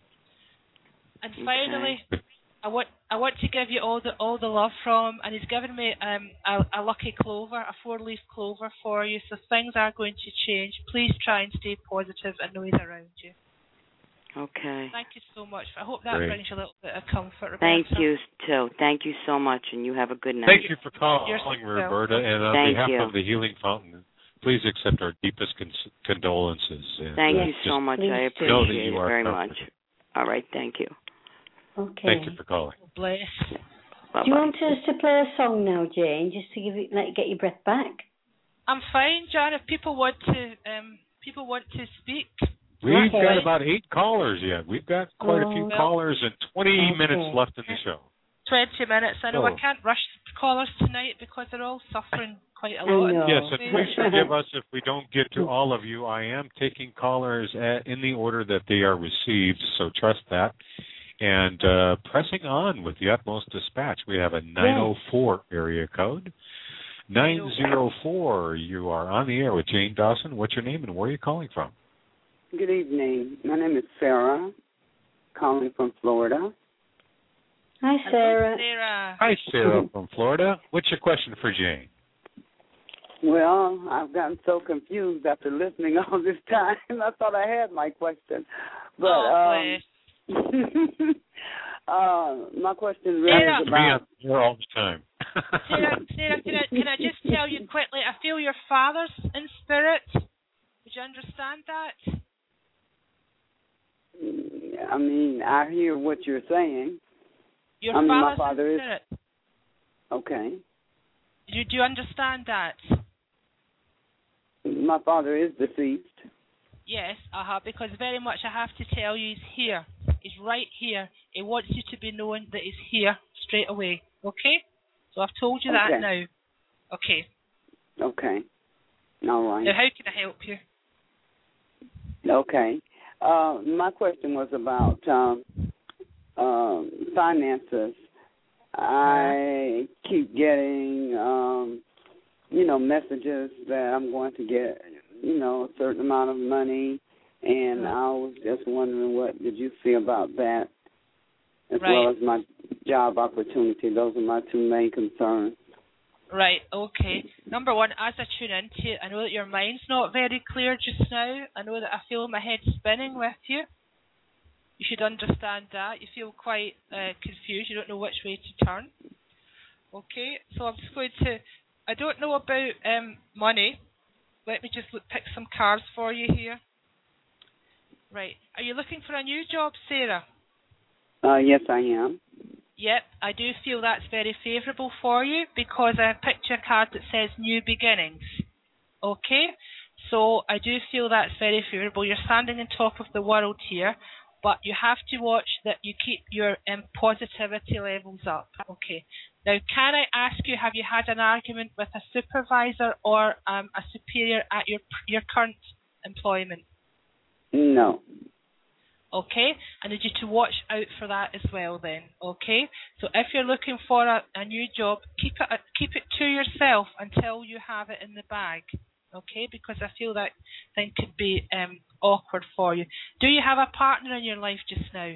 Speaker 5: And finally,
Speaker 11: okay.
Speaker 5: I want I want to give you all the all the love from, and he's given me um a, a lucky clover, a four leaf clover for you. So things are going to change. Please try and stay positive and know he's around you.
Speaker 11: Okay.
Speaker 5: Thank you so much. I hope that
Speaker 4: Great.
Speaker 5: brings you a little bit of comfort, Roberta.
Speaker 11: Thank you, too. Thank you so much, and you have a good night.
Speaker 4: Thank you for calling,
Speaker 5: You're
Speaker 4: Roberta, and on
Speaker 11: Thank
Speaker 4: behalf
Speaker 11: you.
Speaker 4: of the Healing Fountain, please accept our deepest con- condolences. And,
Speaker 11: thank
Speaker 4: uh,
Speaker 11: you so much. I appreciate
Speaker 4: know that you
Speaker 11: it
Speaker 4: are
Speaker 11: very
Speaker 4: comforted.
Speaker 11: much. All right, thank you.
Speaker 3: Okay.
Speaker 4: Thank you for calling.
Speaker 5: Bless.
Speaker 11: Bye-bye.
Speaker 3: Do you want us to play a song now, Jane, just to give it, let you get your breath back?
Speaker 5: I'm fine, John. If people want to, um, people want to speak.
Speaker 4: We've
Speaker 3: Okay.
Speaker 4: got about eight callers yet. We've got quite
Speaker 3: Oh.
Speaker 4: a few
Speaker 5: Well,
Speaker 4: callers and twenty
Speaker 3: okay.
Speaker 4: minutes left in the show.
Speaker 5: Twenty minutes. I know
Speaker 4: Oh.
Speaker 5: I can't rush callers tonight because they're all suffering quite a
Speaker 3: I
Speaker 5: lot.
Speaker 3: know.
Speaker 4: Yes, and please forgive us if we don't get to all of you. I am taking callers at, in the order that they are received, so trust that. And uh, pressing on with the utmost dispatch. We have a nine oh four area code. nine oh four, you are on the air with Jane Dawson. What's your name and where are you calling from?
Speaker 12: Good evening. My name is Sarah, calling from Florida.
Speaker 3: Hi, Sarah.
Speaker 5: Hello, Sarah.
Speaker 4: Hi, Sarah from Florida. What's your question for Jane?
Speaker 12: Well, I've gotten so confused after listening all this time. I thought I had my question. But
Speaker 5: oh,
Speaker 12: um, uh, my question really
Speaker 5: Sarah.
Speaker 12: is about...
Speaker 4: Me all the time.
Speaker 5: Sarah, Sarah can, I, can I just tell you quickly, I feel your father's in spirit. Would you understand that?
Speaker 12: I mean, I hear what you're saying.
Speaker 5: Your
Speaker 12: I mean, my
Speaker 5: father's
Speaker 12: father
Speaker 5: in
Speaker 12: is...
Speaker 5: spirit.
Speaker 12: Okay.
Speaker 5: Do, do you understand that?
Speaker 12: My father is deceased.
Speaker 5: Yes, uh-huh, because very much I have to tell you he's here. He's right here. He wants you to be known that he's here straight away, okay? So I've told you
Speaker 12: Okay.
Speaker 5: that now. Okay.
Speaker 12: Okay. All right.
Speaker 5: Now, how can I help you?
Speaker 12: Okay. Uh, my question was about um, um, finances. I keep getting, um, you know, messages that I'm going to get, you know, a certain amount of money, and I was just wondering what did you see about that, as
Speaker 5: Right.
Speaker 12: well as my job opportunity. Those are my two main concerns.
Speaker 5: Right, okay. Number one, as I tune into it, I know that your mind's not very clear just now. I know that I feel my head spinning with you. You should understand that. You feel quite uh, confused. You don't know which way to turn. Okay, so I'm just going to, I don't know about um, money. Let me just look, pick some cards for you here. Right, are you looking for a new job, Sarah?
Speaker 12: Uh, yes, I am.
Speaker 5: Yep, I do feel that's very favourable for you because I picked you a card that says new beginnings. Okay, so I do feel that's very favourable. You're standing on top of the world here, but you have to watch that you keep your um, positivity levels up. Okay, now can I ask you, have you had an argument with a supervisor or um, a superior at your your current employment?
Speaker 12: No.
Speaker 5: Okay, I need you to watch out for that as well then, okay? So if you're looking for a, a new job, keep it uh, keep it to yourself until you have it in the bag, okay? Because I feel that thing could be um, awkward for you. Do you have a partner in your life just now?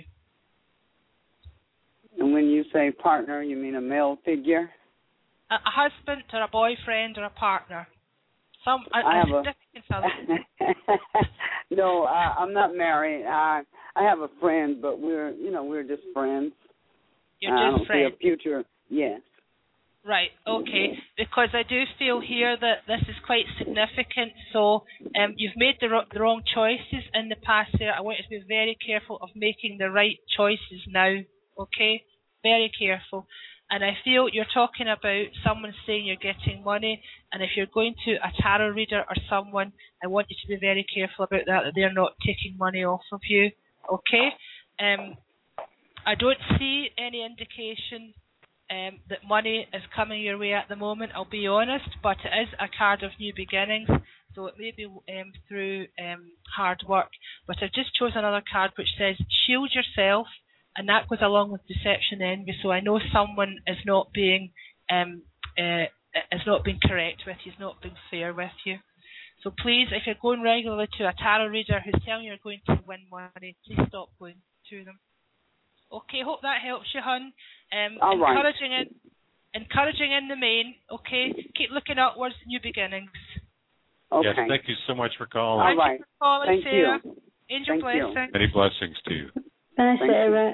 Speaker 12: And when you say partner, you mean a male figure?
Speaker 5: A, a husband or a boyfriend or a partner? Some a,
Speaker 12: I
Speaker 5: a
Speaker 12: have
Speaker 5: significant other.
Speaker 12: a No, I, I'm not married. I I have a friend, but we're you know we're just friends.
Speaker 5: You're
Speaker 12: I
Speaker 5: just
Speaker 12: don't
Speaker 5: friends.
Speaker 12: see a future. Yes.
Speaker 5: Right, okay, because I do feel here that this is quite significant. So um, you've made the, ro- the wrong choices in the past there. I want you to be very careful of making the right choices now, okay? Very careful. And I feel you're talking about someone saying you're getting money, and if you're going to a tarot reader or someone, I want you to be very careful about that, that they're not taking money off of you, okay? Um, I don't see any indication um, that money is coming your way at the moment, I'll be honest, but it is a card of new beginnings, so it may be um, through um, hard work. But I've just chosen another card which says, shield yourself, and that goes along with deception and envy, so I know someone is not being um, uh, is not being correct with you, is not being fair with you. So please, if you're going regularly to a tarot reader who's telling you you're going to win money, please stop going to them. Okay, hope that helps you, hun. Um,
Speaker 12: All right.
Speaker 5: encouraging in, encouraging in the main. Okay, keep looking upwards. New beginnings.
Speaker 12: Okay.
Speaker 4: Yes, thank you so much for calling.
Speaker 12: All right.
Speaker 5: Thank you for calling,
Speaker 12: Thank
Speaker 5: Sarah.
Speaker 12: you.
Speaker 5: Angel
Speaker 12: Thank you.
Speaker 5: blessings.
Speaker 4: Many blessings to you.
Speaker 3: Bye,
Speaker 12: Thank
Speaker 3: Sarah.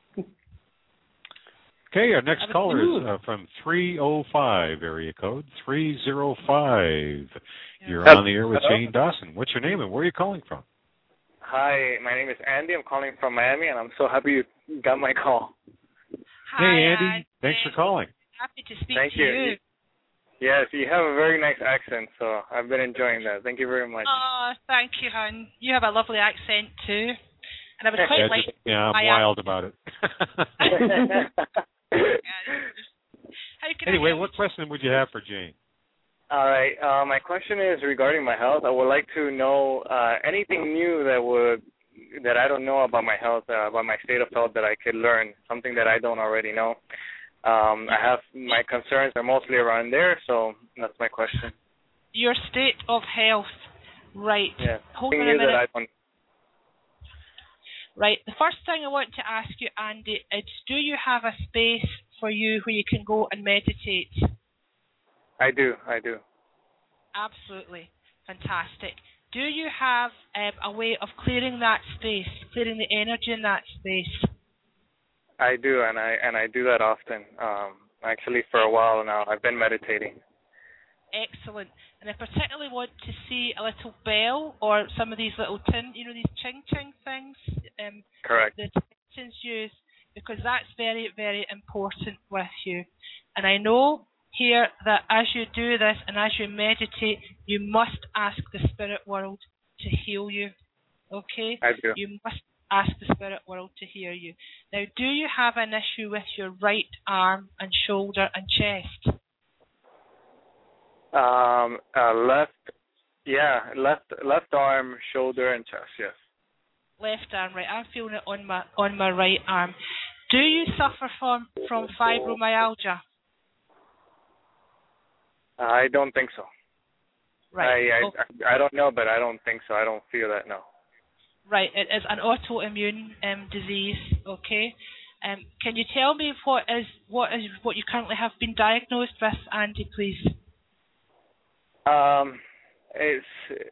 Speaker 4: Okay, our next caller is uh, from three oh five, area code three oh five. You're on the air with
Speaker 13: Hello?
Speaker 4: Jane Dawson. What's your name and where are you calling from?
Speaker 13: Hi, my name is Andy. I'm calling from Miami, and I'm so happy you got my call.
Speaker 5: Hi,
Speaker 4: hey, Andy.
Speaker 5: Andy.
Speaker 4: Thanks for calling.
Speaker 5: Happy to speak
Speaker 13: Thank
Speaker 5: to
Speaker 13: you.
Speaker 5: you.
Speaker 13: Yes, you have a very nice accent, so I've been enjoying that. Thank you very much.
Speaker 5: Oh, thank you, hun. You have a lovely accent too, and I would quite
Speaker 4: yeah,
Speaker 5: like.
Speaker 4: just, yeah, I'm
Speaker 5: my
Speaker 4: wild about it.
Speaker 5: How can
Speaker 4: anyway,
Speaker 5: I
Speaker 4: what question would you have for Jane?
Speaker 13: All right. Uh, my question is regarding my health. I would like to know uh, anything new that would that I don't know about my health, uh, about my state of health that I could learn, something that I don't already know. Um, I have my concerns are mostly around there, so that's my question.
Speaker 5: Your state of health, right?
Speaker 13: Yeah.
Speaker 5: Hold
Speaker 13: Something
Speaker 5: on a
Speaker 13: new
Speaker 5: minute.
Speaker 13: that I don't.
Speaker 5: Right. The first thing I want to ask you, Andy, is do you have a space for you where you can go and meditate?
Speaker 13: I do. I do.
Speaker 5: Absolutely. Fantastic. Do you have um, a way of clearing that space, clearing the energy in that space?
Speaker 13: I do, and I and I do that often. Um, actually, for a while now, I've been meditating.
Speaker 5: Excellent. And I particularly want to see a little bell or some of these little tin, you know, these ching ching things. Um,
Speaker 13: Correct.
Speaker 5: The Tibetans use, because that's very, very important with you. And I know here that as you do this and as you meditate, you must ask the spirit world to heal you. Okay?
Speaker 13: I do.
Speaker 5: You must ask the spirit world to heal you. Now, do you have an issue with your right arm and shoulder and chest?
Speaker 13: Um, uh, left, yeah, left, left arm, shoulder, and chest. Yes.
Speaker 5: Left arm, right. I'm feeling it on my on my right arm. Do you suffer from from fibromyalgia?
Speaker 13: I don't think so.
Speaker 5: Right.
Speaker 13: I I,
Speaker 5: okay.
Speaker 13: I don't know, but I don't think so. I don't feel that. No.
Speaker 5: Right. It is an autoimmune um, disease. Okay. Um, can you tell me what is what is what you currently have been diagnosed with, Andy, please?
Speaker 13: Um, it's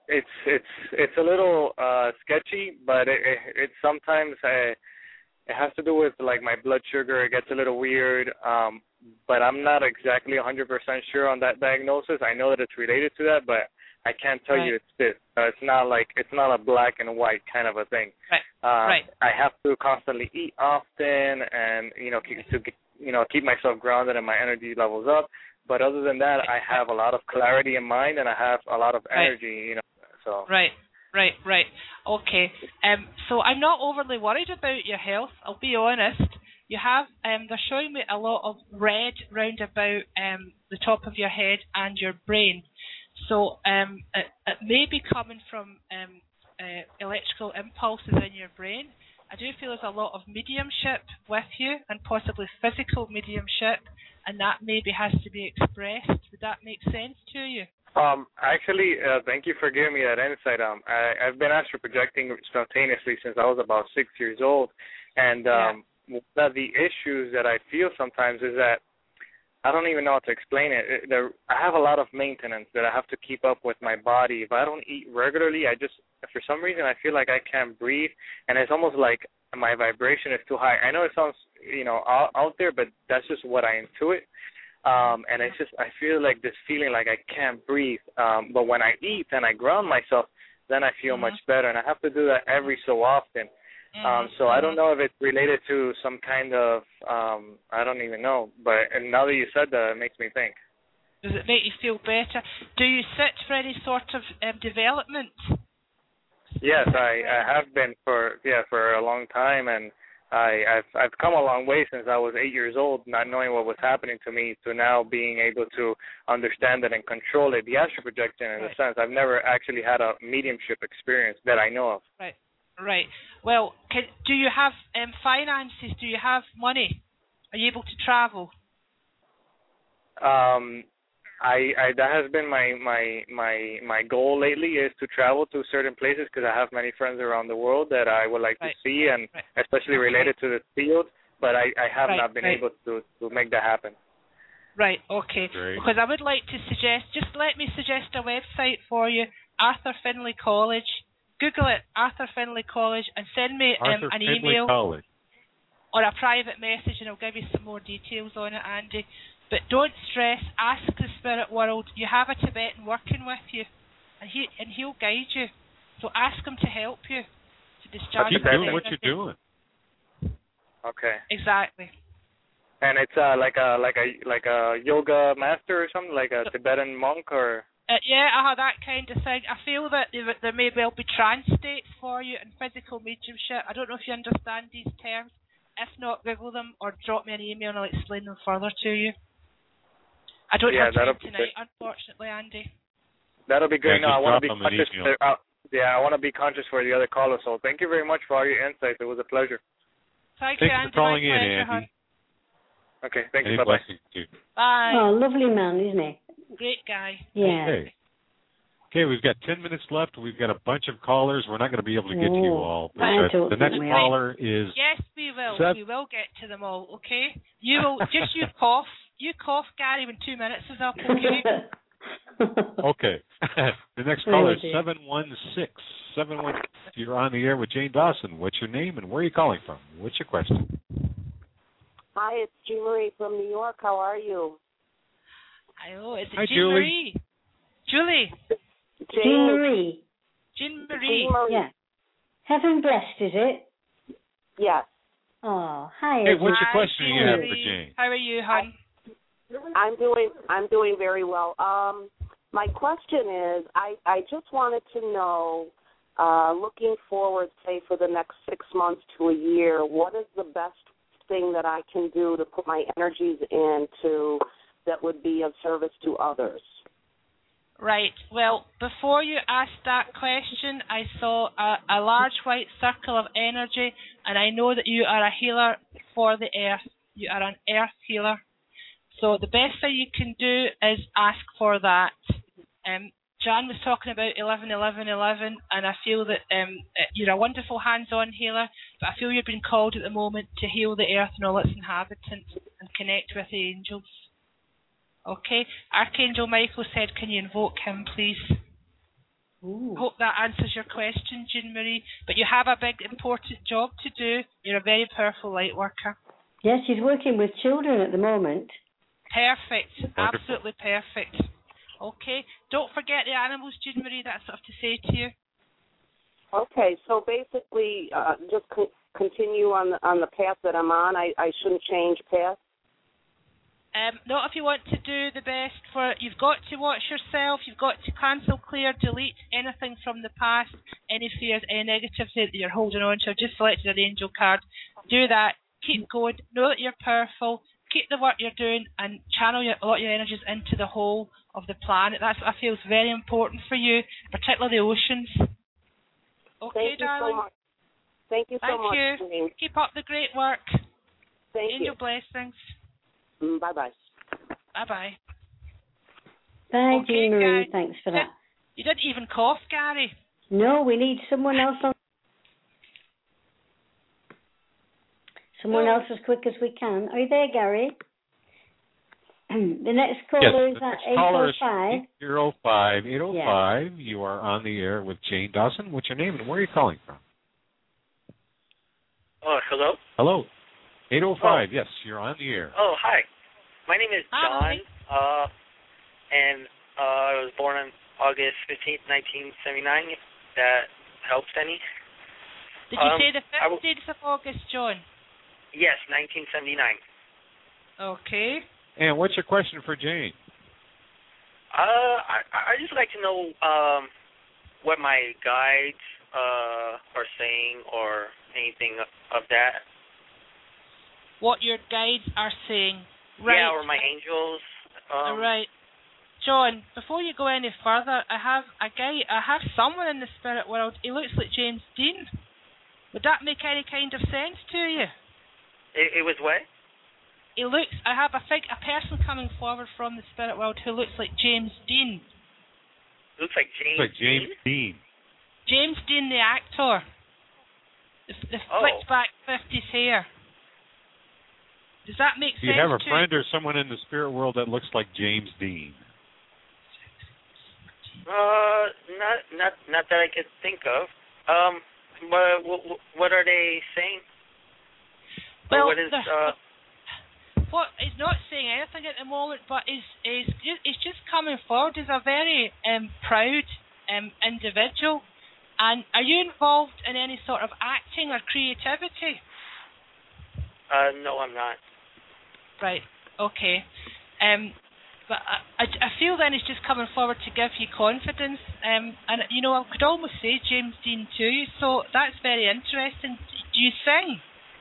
Speaker 13: it's it's it's a little uh sketchy, but it, it, it sometimes uh, it has to do with like my blood sugar. It gets a little weird, um, but I'm not exactly one hundred percent sure on that diagnosis. I know that it's related to that, but I can't tell
Speaker 5: right.
Speaker 13: you it's this. Uh, it's not like it's not a black and white kind of a thing.
Speaker 5: Right.
Speaker 13: Uh,
Speaker 5: right.
Speaker 13: I have to constantly eat often, and you know, keep, to you know keep myself grounded and my energy levels up. But other than that, I have a lot of clarity in mind, and I have a lot of energy. Right. You know, so
Speaker 5: right. Right, right. Okay. Um, so I'm not overly worried about your health. I'll be honest. You have, um, they're showing me a lot of red round about um, the top of your head and your brain. So um, it, it may be coming from um, uh, electrical impulses in your brain. I do feel there's a lot of mediumship with you, and possibly physical mediumship, and that maybe has to be expressed. Would that make sense to you?
Speaker 13: Um, actually, uh, thank you for giving me that insight. Um, I, I've been astral projecting spontaneously since I was about six years old, and um, yeah. one of the issues that I feel sometimes is that I don't even know how to explain it. it there, I have a lot of maintenance that I have to keep up with my body. If I don't eat regularly, I just, for some reason, I feel like I can't breathe, and it's almost like my vibration is too high. I know it sounds, you know, out, out there, but that's just what I intuit. Um, and it's just, I feel like this feeling like I can't breathe. Um, but when I eat and I ground myself, then I feel mm-hmm. much better. And I have to do that every so often. Mm-hmm. Um, so I don't know if it's related to some kind of, um, I don't even know. But and now that you said that, it makes me think.
Speaker 5: Does it make you feel better? Do you sit for any sort of um, development?
Speaker 13: Yes, I, I have been for, yeah, for a long time. And I, I've I've come a long way since I was eight years old, not knowing what was happening to me, to now being able to understand it and control it. The astral projection, in right. a sense, I've never actually had a mediumship experience that I know of.
Speaker 5: Right, right. Well, can, do you have um, finances? Do you have money? Are you able to travel?
Speaker 13: Um, I, I that has been my my my my goal lately, is to travel to certain places, because I have many friends around the world that I would like right. to see, and right. especially related okay. to this field. But I, I have right. not been right. able to to make that happen.
Speaker 5: Right. Okay. Great. Because I would like to suggest, just let me suggest a website for you, Arthur Findlay College. Google it, Arthur Findlay College, and send me um, an
Speaker 4: Findlay
Speaker 5: email
Speaker 4: College.
Speaker 5: or a private message, and I'll give you some more details on it, Andy. But don't stress. Ask the spirit world. You have a Tibetan working with you, and he and he'll guide you. So ask him to help you to discharge.
Speaker 4: Keep doing what you're doing.
Speaker 13: Okay.
Speaker 5: Exactly.
Speaker 13: And it's uh, like a like a like a yoga master or something, like a so, Tibetan monk, or.
Speaker 5: Uh, yeah, uh, that kind of thing. I feel that there, there may well be trance states for you and physical mediumship. I don't know if you understand these terms. If not, Google them or drop me an email and I'll explain them further to you. I don't
Speaker 13: yeah,
Speaker 5: have time tonight, unfortunately, Andy.
Speaker 13: That'll be good.
Speaker 4: Yeah,
Speaker 13: no, I want to be conscious. For, uh, yeah, I want to be conscious for the other callers. So thank you very much for all your insights. It was a pleasure.
Speaker 5: Thank
Speaker 4: Thanks
Speaker 5: you, Andy.
Speaker 4: for calling
Speaker 5: My
Speaker 4: in,
Speaker 5: pleasure,
Speaker 4: Andy.
Speaker 5: Hon.
Speaker 13: Okay, thank
Speaker 4: Any
Speaker 13: you. Bye-bye.
Speaker 5: Bye.
Speaker 3: Oh, lovely man, isn't he?
Speaker 5: Great guy.
Speaker 3: Yeah.
Speaker 4: Okay. Okay, we've got ten minutes left. We've got a bunch of callers. We're not going to be able to get oh, to you all. But uh, the next caller is...
Speaker 5: Yes, we will.
Speaker 4: Seth.
Speaker 5: We will get to them all, okay? You will... Just you cough. You cough, Gary, when two minutes is up, okay?
Speaker 4: Okay. The next caller is seven one six. seven one six. You're on the air with Jane Dawson. What's your name and where are you calling from? What's your question?
Speaker 14: Hi, it's Jean Marie from New York. How are you?
Speaker 5: Hello, it's
Speaker 4: Hi,
Speaker 5: Jean
Speaker 4: Julie.
Speaker 5: Marie. Julie.
Speaker 14: Jane,
Speaker 3: Jean Marie.
Speaker 5: Jean Marie.
Speaker 14: Jean Marie.
Speaker 3: Yeah. Heaven blessed, is it?
Speaker 14: Yes.
Speaker 3: Oh, hi.
Speaker 4: Hey, what's your
Speaker 5: Hi,
Speaker 4: question
Speaker 5: Jean
Speaker 4: you have
Speaker 5: Marie.
Speaker 4: for Jane?
Speaker 5: How are you, hon?
Speaker 14: I'm doing I'm doing very well. Um, my question is, I, I just wanted to know, uh, looking forward, say, for the next six months to a year, what is the best thing that I can do to put my energies into that would be of service to others?
Speaker 5: Right. Well, before you asked that question, I saw a, a large white circle of energy, and I know that you are a healer for the earth. You are an earth healer. So the best thing you can do is ask for that. Um, Jan was talking about eleven eleven eleven, and I feel that um, you're a wonderful hands-on healer, but I feel you've been called at the moment to heal the earth and all its inhabitants and connect with the angels. Okay? Archangel Michael said, can you invoke him, please?
Speaker 3: Ooh.
Speaker 5: I hope that answers your question, Jean Marie. But you have a big, important job to do. You're a very powerful light worker.
Speaker 3: Yes, she's working with children at the moment.
Speaker 5: Perfect.
Speaker 4: Wonderful.
Speaker 5: Absolutely perfect. Okay. Don't forget the animals, Jean Marie. That's what I have to say to you.
Speaker 14: Okay, so basically, uh, just co- continue on the, on the path that I'm on. I, I shouldn't change path.
Speaker 5: Um, not if you want to do the best for it. You've got to watch yourself. You've got to cancel, clear, delete anything from the past, any fears, any negativity that you're holding on to. I've just selected an angel card. Do that. Keep going. Know that you're powerful. Keep the work you're doing and channel your, a lot of your energies into the whole of the planet. That's what I feel is very important for you, particularly the oceans. Okay,
Speaker 14: Thank you
Speaker 5: darling.
Speaker 14: so much. Thank you so
Speaker 5: Thank
Speaker 14: much.
Speaker 5: you.
Speaker 14: Janine.
Speaker 5: Keep up the great work.
Speaker 14: Thank
Speaker 5: Angel
Speaker 14: you.
Speaker 5: blessings.
Speaker 14: Mm, bye-bye.
Speaker 5: Bye-bye.
Speaker 3: Bye,
Speaker 5: Okay,
Speaker 3: Jean Marie.
Speaker 5: guys.
Speaker 3: Thanks for that.
Speaker 5: You didn't even cough, Gary.
Speaker 3: No, we need someone else on. Someone
Speaker 5: No.
Speaker 3: else as quick as we can. Are you there, Gary? The next caller
Speaker 4: yes,
Speaker 3: is
Speaker 4: the
Speaker 3: at
Speaker 4: next
Speaker 3: eight
Speaker 4: caller
Speaker 3: oh
Speaker 4: is
Speaker 3: five.
Speaker 4: eight oh five. eight oh five. You are on the air with Jane Dawson. What's your name and where are you calling from?
Speaker 15: Oh, hello?
Speaker 4: Hello. eight oh five. Yes, you're on the air.
Speaker 15: Oh, hi. My name is John,
Speaker 5: Hi.
Speaker 15: uh, and uh, I was born on August fifteenth, nineteen seventy-nine. If that helps any.
Speaker 5: Did you
Speaker 15: Um,
Speaker 5: say the
Speaker 15: I w-
Speaker 5: fifteenth of August, John?
Speaker 15: Yes, nineteen seventy-nine.
Speaker 5: Okay.
Speaker 4: And what's your question for Jane?
Speaker 15: Uh, I I just like to know um what my guides uh are saying or anything of that.
Speaker 5: What your guides are saying. Right.
Speaker 15: Yeah, or my angels. Um,
Speaker 5: All right. John, before you go any further, I have a guy, I have someone in the spirit world. He looks like James Dean. Would that make any kind of sense to you?
Speaker 15: It, it was what?
Speaker 5: He looks, I have a fig, a person coming forward from the spirit world who looks like James Dean.
Speaker 15: Looks like James.
Speaker 4: Like James Dean.
Speaker 5: James Dean, the actor. The, the
Speaker 15: Oh.
Speaker 5: flicked back fifties hair. Does that make
Speaker 4: Do you
Speaker 5: sense
Speaker 4: have a
Speaker 5: to
Speaker 4: friend or someone in the spirit world that looks like James Dean?
Speaker 15: Uh, not not not that I could think of. Um, but what, what are they saying? Or
Speaker 5: Well,
Speaker 15: what is
Speaker 5: the-
Speaker 15: uh?
Speaker 5: What he's not saying anything at the moment, but he's he's ju- he's just coming forward. He's a very um, proud um, individual. And are you involved in any sort of acting or creativity?
Speaker 15: Uh, no, I'm not.
Speaker 5: Right. Okay. Um, but I, I, I feel then he's just coming forward to give you confidence. Um, and you know, I could almost say James Dean to you. So that's very interesting. Do you sing?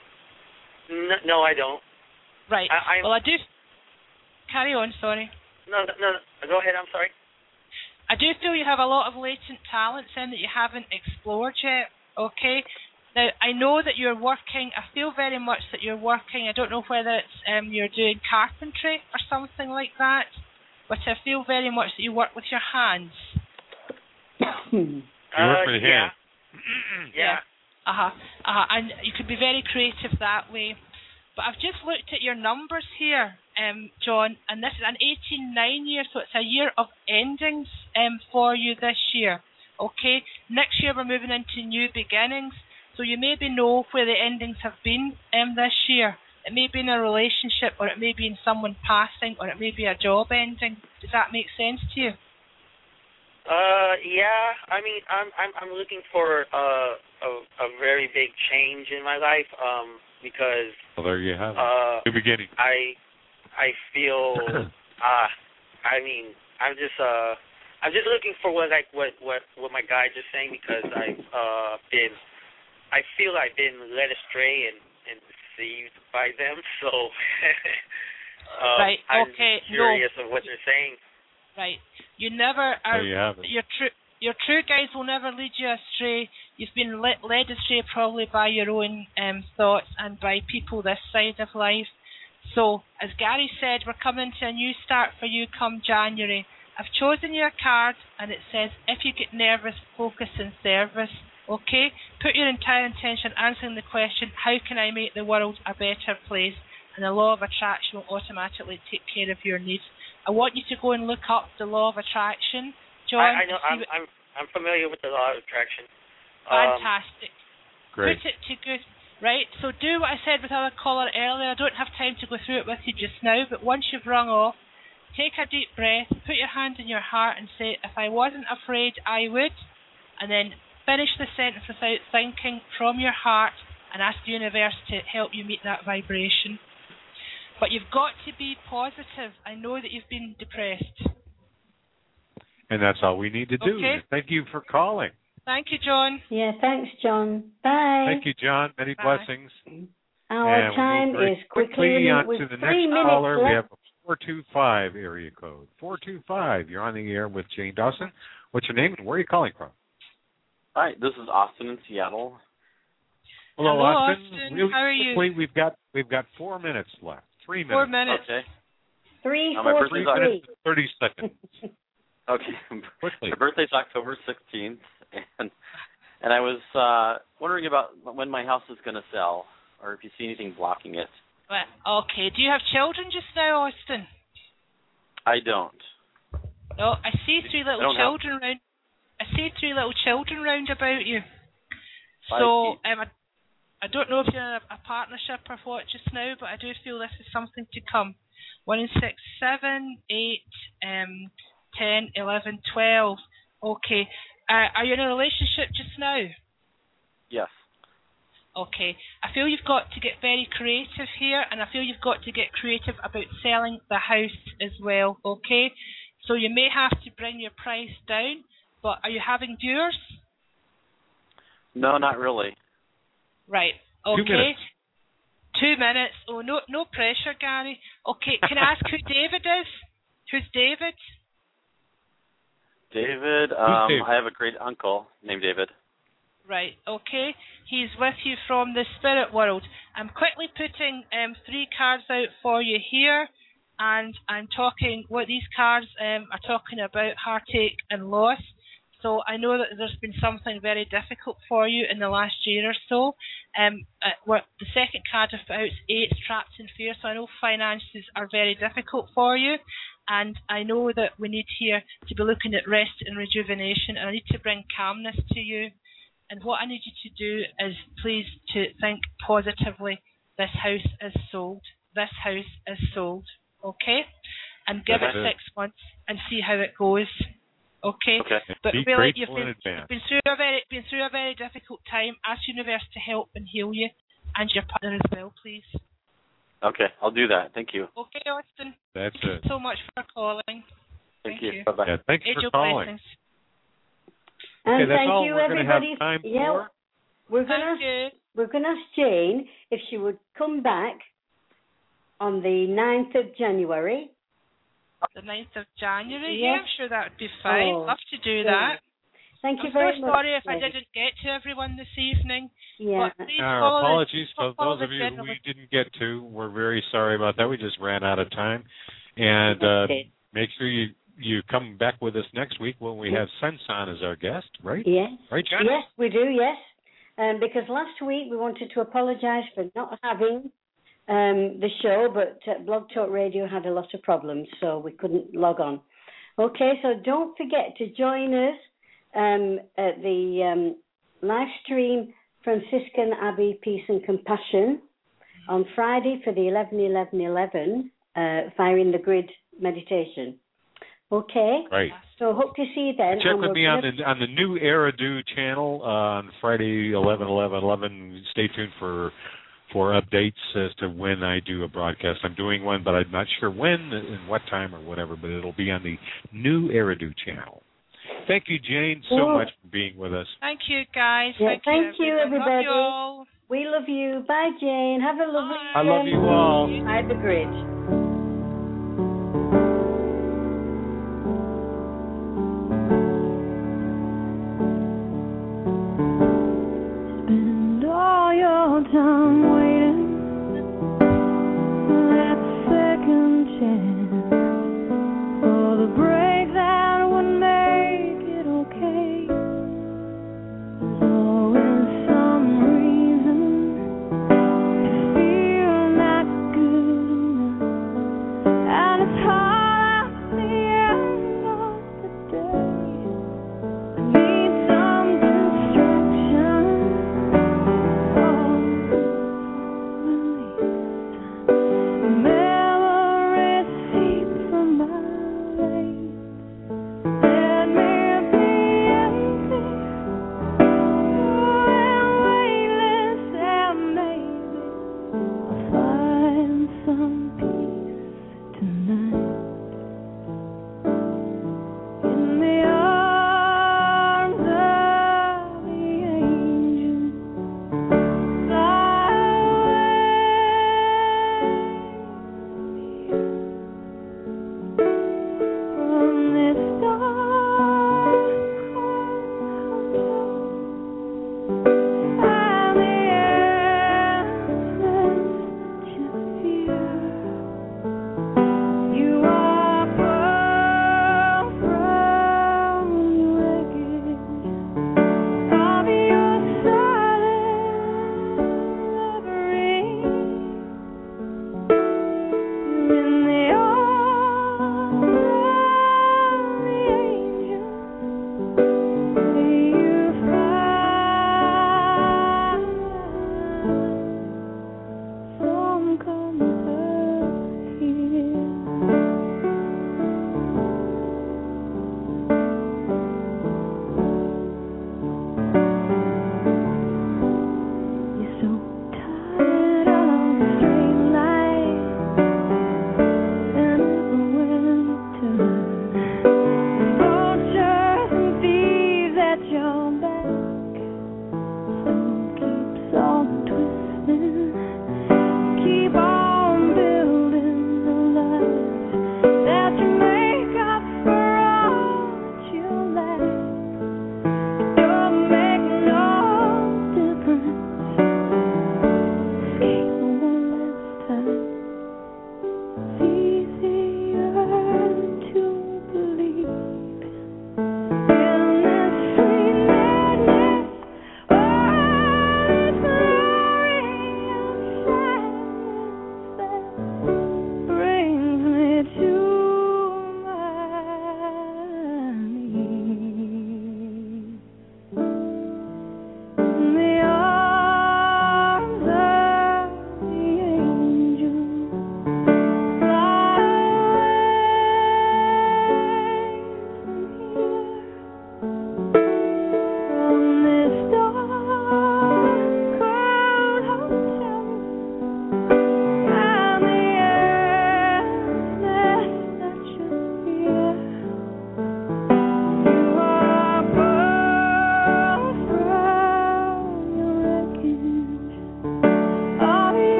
Speaker 15: No, no I don't.
Speaker 5: Right.
Speaker 15: I, I'm,
Speaker 5: well, I do. Carry on. Sorry.
Speaker 15: No, no, no. Go ahead. I'm sorry.
Speaker 5: I do feel you have a lot of latent talents in that you haven't explored yet. Okay. Now I know that you're working. I feel very much that you're working. I don't know whether it's um you're doing carpentry or something like that, but I feel very much that you work with your hands.
Speaker 4: You work
Speaker 15: Uh,
Speaker 4: with
Speaker 15: yeah.
Speaker 4: hands.
Speaker 15: Yeah.
Speaker 5: Uh huh. Uh huh. And you could be very creative that way. But I've just looked at your numbers here, um, John, and this is an eighteen nine year, so it's a year of endings um, for you this year. Okay? Next year we're moving into new beginnings, so you maybe know where the endings have been um, this year. It may be in a relationship, or it may be in someone passing, or it may be a job ending. Does that make sense to you?
Speaker 15: Uh, yeah. I mean, I'm I'm I'm looking for uh, a a very big change in my life. Um, because
Speaker 4: Well, there you have it.
Speaker 15: uh,
Speaker 4: New beginning.
Speaker 15: I I feel uh I mean I'm just uh I'm just looking for what like what what what my guides are saying because I've uh been I feel I've been led astray and and deceived by them, so uh,
Speaker 5: Right,
Speaker 15: I'm
Speaker 5: okay,
Speaker 15: curious
Speaker 5: no.
Speaker 15: of what they're saying.
Speaker 5: Right. You never are.
Speaker 4: There you have it.
Speaker 5: Your true your true guides will never lead you astray. You've been led, led astray probably by your own um, thoughts and by people this side of life. So, as Gary said, we're coming to a new start for you come January. I've chosen your card, and it says, if you get nervous, focus in service. Okay? Put your entire intention answering the question, how can I make the world a better place? And the law of attraction will automatically take care of your needs. I want you to go and look up the law of attraction, John.
Speaker 15: I, I know
Speaker 5: and see
Speaker 15: I'm
Speaker 5: what-
Speaker 15: I'm I'm familiar with the law of attraction. Um,
Speaker 5: Fantastic.
Speaker 4: Great.
Speaker 5: Put it to good. Right, so do what I said with our caller earlier. I don't have time to go through it with you just now, but once you've rung off, take a deep breath, put your hand in your heart and say, if I wasn't afraid, I would. And then finish the sentence without thinking from your heart and ask the universe to help you meet that vibration. But you've got to be positive. I know that you've been depressed.
Speaker 4: And that's all we need to do.
Speaker 5: Okay.
Speaker 4: Thank you for calling.
Speaker 5: Thank you, John.
Speaker 3: Yeah, thanks, John. Bye.
Speaker 4: Thank you, John. Many
Speaker 5: Bye.
Speaker 4: blessings.
Speaker 3: Our
Speaker 4: and
Speaker 3: time
Speaker 4: we'll
Speaker 3: is
Speaker 4: quickly,
Speaker 3: quickly
Speaker 4: on
Speaker 3: with
Speaker 4: to the
Speaker 3: three
Speaker 4: next
Speaker 3: minutes
Speaker 4: caller.
Speaker 3: left.
Speaker 4: We have a four two five area code. four two five. You're on the air with Jane Dawson. What's your name and where are you calling from?
Speaker 16: Hi, this is Austin in Seattle.
Speaker 4: Hello,
Speaker 5: Hello,
Speaker 4: Austin.
Speaker 5: Austin.
Speaker 4: Really
Speaker 5: How are you?
Speaker 4: quickly, we've got we've got four minutes left. Three minutes.
Speaker 5: Four minutes.
Speaker 16: Okay.
Speaker 3: Three,
Speaker 16: Uh, my
Speaker 3: four,
Speaker 16: birthday's
Speaker 3: three.
Speaker 4: minutes and thirty seconds.
Speaker 16: Okay.
Speaker 4: Quickly.
Speaker 16: My birthday's October sixteenth, and and I was uh, wondering about when my house is going to sell, or if you see anything blocking it.
Speaker 5: Well, okay. Do you have children just now, Austin?
Speaker 16: I don't.
Speaker 5: No, I see three
Speaker 16: I
Speaker 5: little
Speaker 16: don't have-
Speaker 5: children round. I see three little children round about you.
Speaker 16: I
Speaker 5: So
Speaker 16: see.
Speaker 5: um, I, I don't know if you're in a, a partnership or what just now, but I do feel this is something to come. One in six, seven, eight, um, ten, eleven, twelve. Okay. Uh, are you in a relationship just now?
Speaker 16: Yes.
Speaker 5: Okay. I feel you've got to get very creative here, and I feel you've got to get creative about selling the house as well, okay? So you may have to bring your price down, but are you having viewers?
Speaker 16: No, not really.
Speaker 5: Right. Okay.
Speaker 4: Two minutes.
Speaker 5: Two minutes. Oh, no, no pressure, Gary. Okay. Can I ask who David is? Who's David?
Speaker 16: David, um,
Speaker 4: David?
Speaker 16: I have a great uncle named David.
Speaker 5: Right. Okay. He's with you from the spirit world. I'm quickly putting um, three cards out for you here, and I'm talking what these cards um, are talking about: heartache and loss. So I know that there's been something very difficult for you in the last year or so. Um, uh, what the second card about is eight, trapped in fear. So I know finances are very difficult for you, and I know that we need here to be looking at rest and rejuvenation, and I need to bring calmness to you. And what I need you to do is please to think positively. This house is sold. This house is sold. Okay? And give it six months and see how it goes. Okay?
Speaker 16: Okay.
Speaker 5: But
Speaker 4: Be
Speaker 5: really,
Speaker 4: grateful
Speaker 5: you've been,
Speaker 4: in advance.
Speaker 5: you've been through a very been through a very difficult time. Ask the universe to help and heal you, and your partner as well, please.
Speaker 16: Okay, I'll do that. Thank you.
Speaker 5: Okay, Austin.
Speaker 4: That's
Speaker 5: Thank
Speaker 4: it.
Speaker 5: you so much for calling.
Speaker 16: Thank,
Speaker 5: Thank
Speaker 16: you.
Speaker 5: you.
Speaker 16: Bye-bye.
Speaker 4: Yeah, thanks
Speaker 5: Angel
Speaker 4: for calling.
Speaker 5: blessings.
Speaker 3: And
Speaker 4: Okay, that's
Speaker 3: thank
Speaker 4: all
Speaker 3: you,
Speaker 4: we're gonna
Speaker 3: everybody.
Speaker 4: have time
Speaker 3: yeah,
Speaker 4: for.
Speaker 3: we're gonna
Speaker 5: Thank you.
Speaker 3: we're gonna ask Jane if she would come back on the ninth of January.
Speaker 5: The ninth of January?
Speaker 3: Yes.
Speaker 5: Yeah, I'm sure that would be fine.
Speaker 3: Oh,
Speaker 5: Love to do
Speaker 3: good.
Speaker 5: that.
Speaker 3: Thank you
Speaker 5: I'm
Speaker 3: very
Speaker 5: so
Speaker 3: much.
Speaker 5: sorry if I
Speaker 3: Jane.
Speaker 5: didn't get to everyone this evening.
Speaker 3: Yeah.
Speaker 5: But please
Speaker 4: Our
Speaker 5: follow
Speaker 4: apologies
Speaker 5: the,
Speaker 4: to
Speaker 5: follow
Speaker 4: those
Speaker 5: the
Speaker 4: of you who
Speaker 5: general-
Speaker 4: we didn't get to. We're very sorry about that. We just ran out of time. And uh,
Speaker 3: Okay.
Speaker 4: make sure you, you come back with us next week when we have Sensan as our guest, right?
Speaker 3: Yes.
Speaker 4: Right, John?
Speaker 3: Yes, we do, yes. Um, because last week we wanted to apologise for not having um, the show, but uh, Blog Talk Radio had a lot of problems, so we couldn't log on. Okay, so don't forget to join us um, at the um, live stream Franciscan Abbey Peace and Compassion on Friday for the eleven eleven eleven uh, Firing the Grid meditation. Okay?
Speaker 4: Right.
Speaker 3: So hope to see you then.
Speaker 4: Check
Speaker 3: and
Speaker 4: with
Speaker 3: we're
Speaker 4: me on
Speaker 3: gonna-
Speaker 4: the on the new Eridu channel uh, on Friday eleven eleven eleven. Stay tuned for for updates as to when I do a broadcast. I'm doing one, but I'm not sure when and what time or whatever. But it'll be on the new Eridu channel. Thank you, Jane, so
Speaker 3: Well,
Speaker 4: much for being with us.
Speaker 5: Thank you, guys.
Speaker 3: Yeah,
Speaker 5: thank,
Speaker 3: thank you,
Speaker 5: you, everyone.
Speaker 3: everybody.
Speaker 5: Love you all.
Speaker 3: We love you. Bye, Jane. Have a lovely
Speaker 5: Bye.
Speaker 4: I love
Speaker 3: weekend.
Speaker 4: you all.
Speaker 3: By the grid.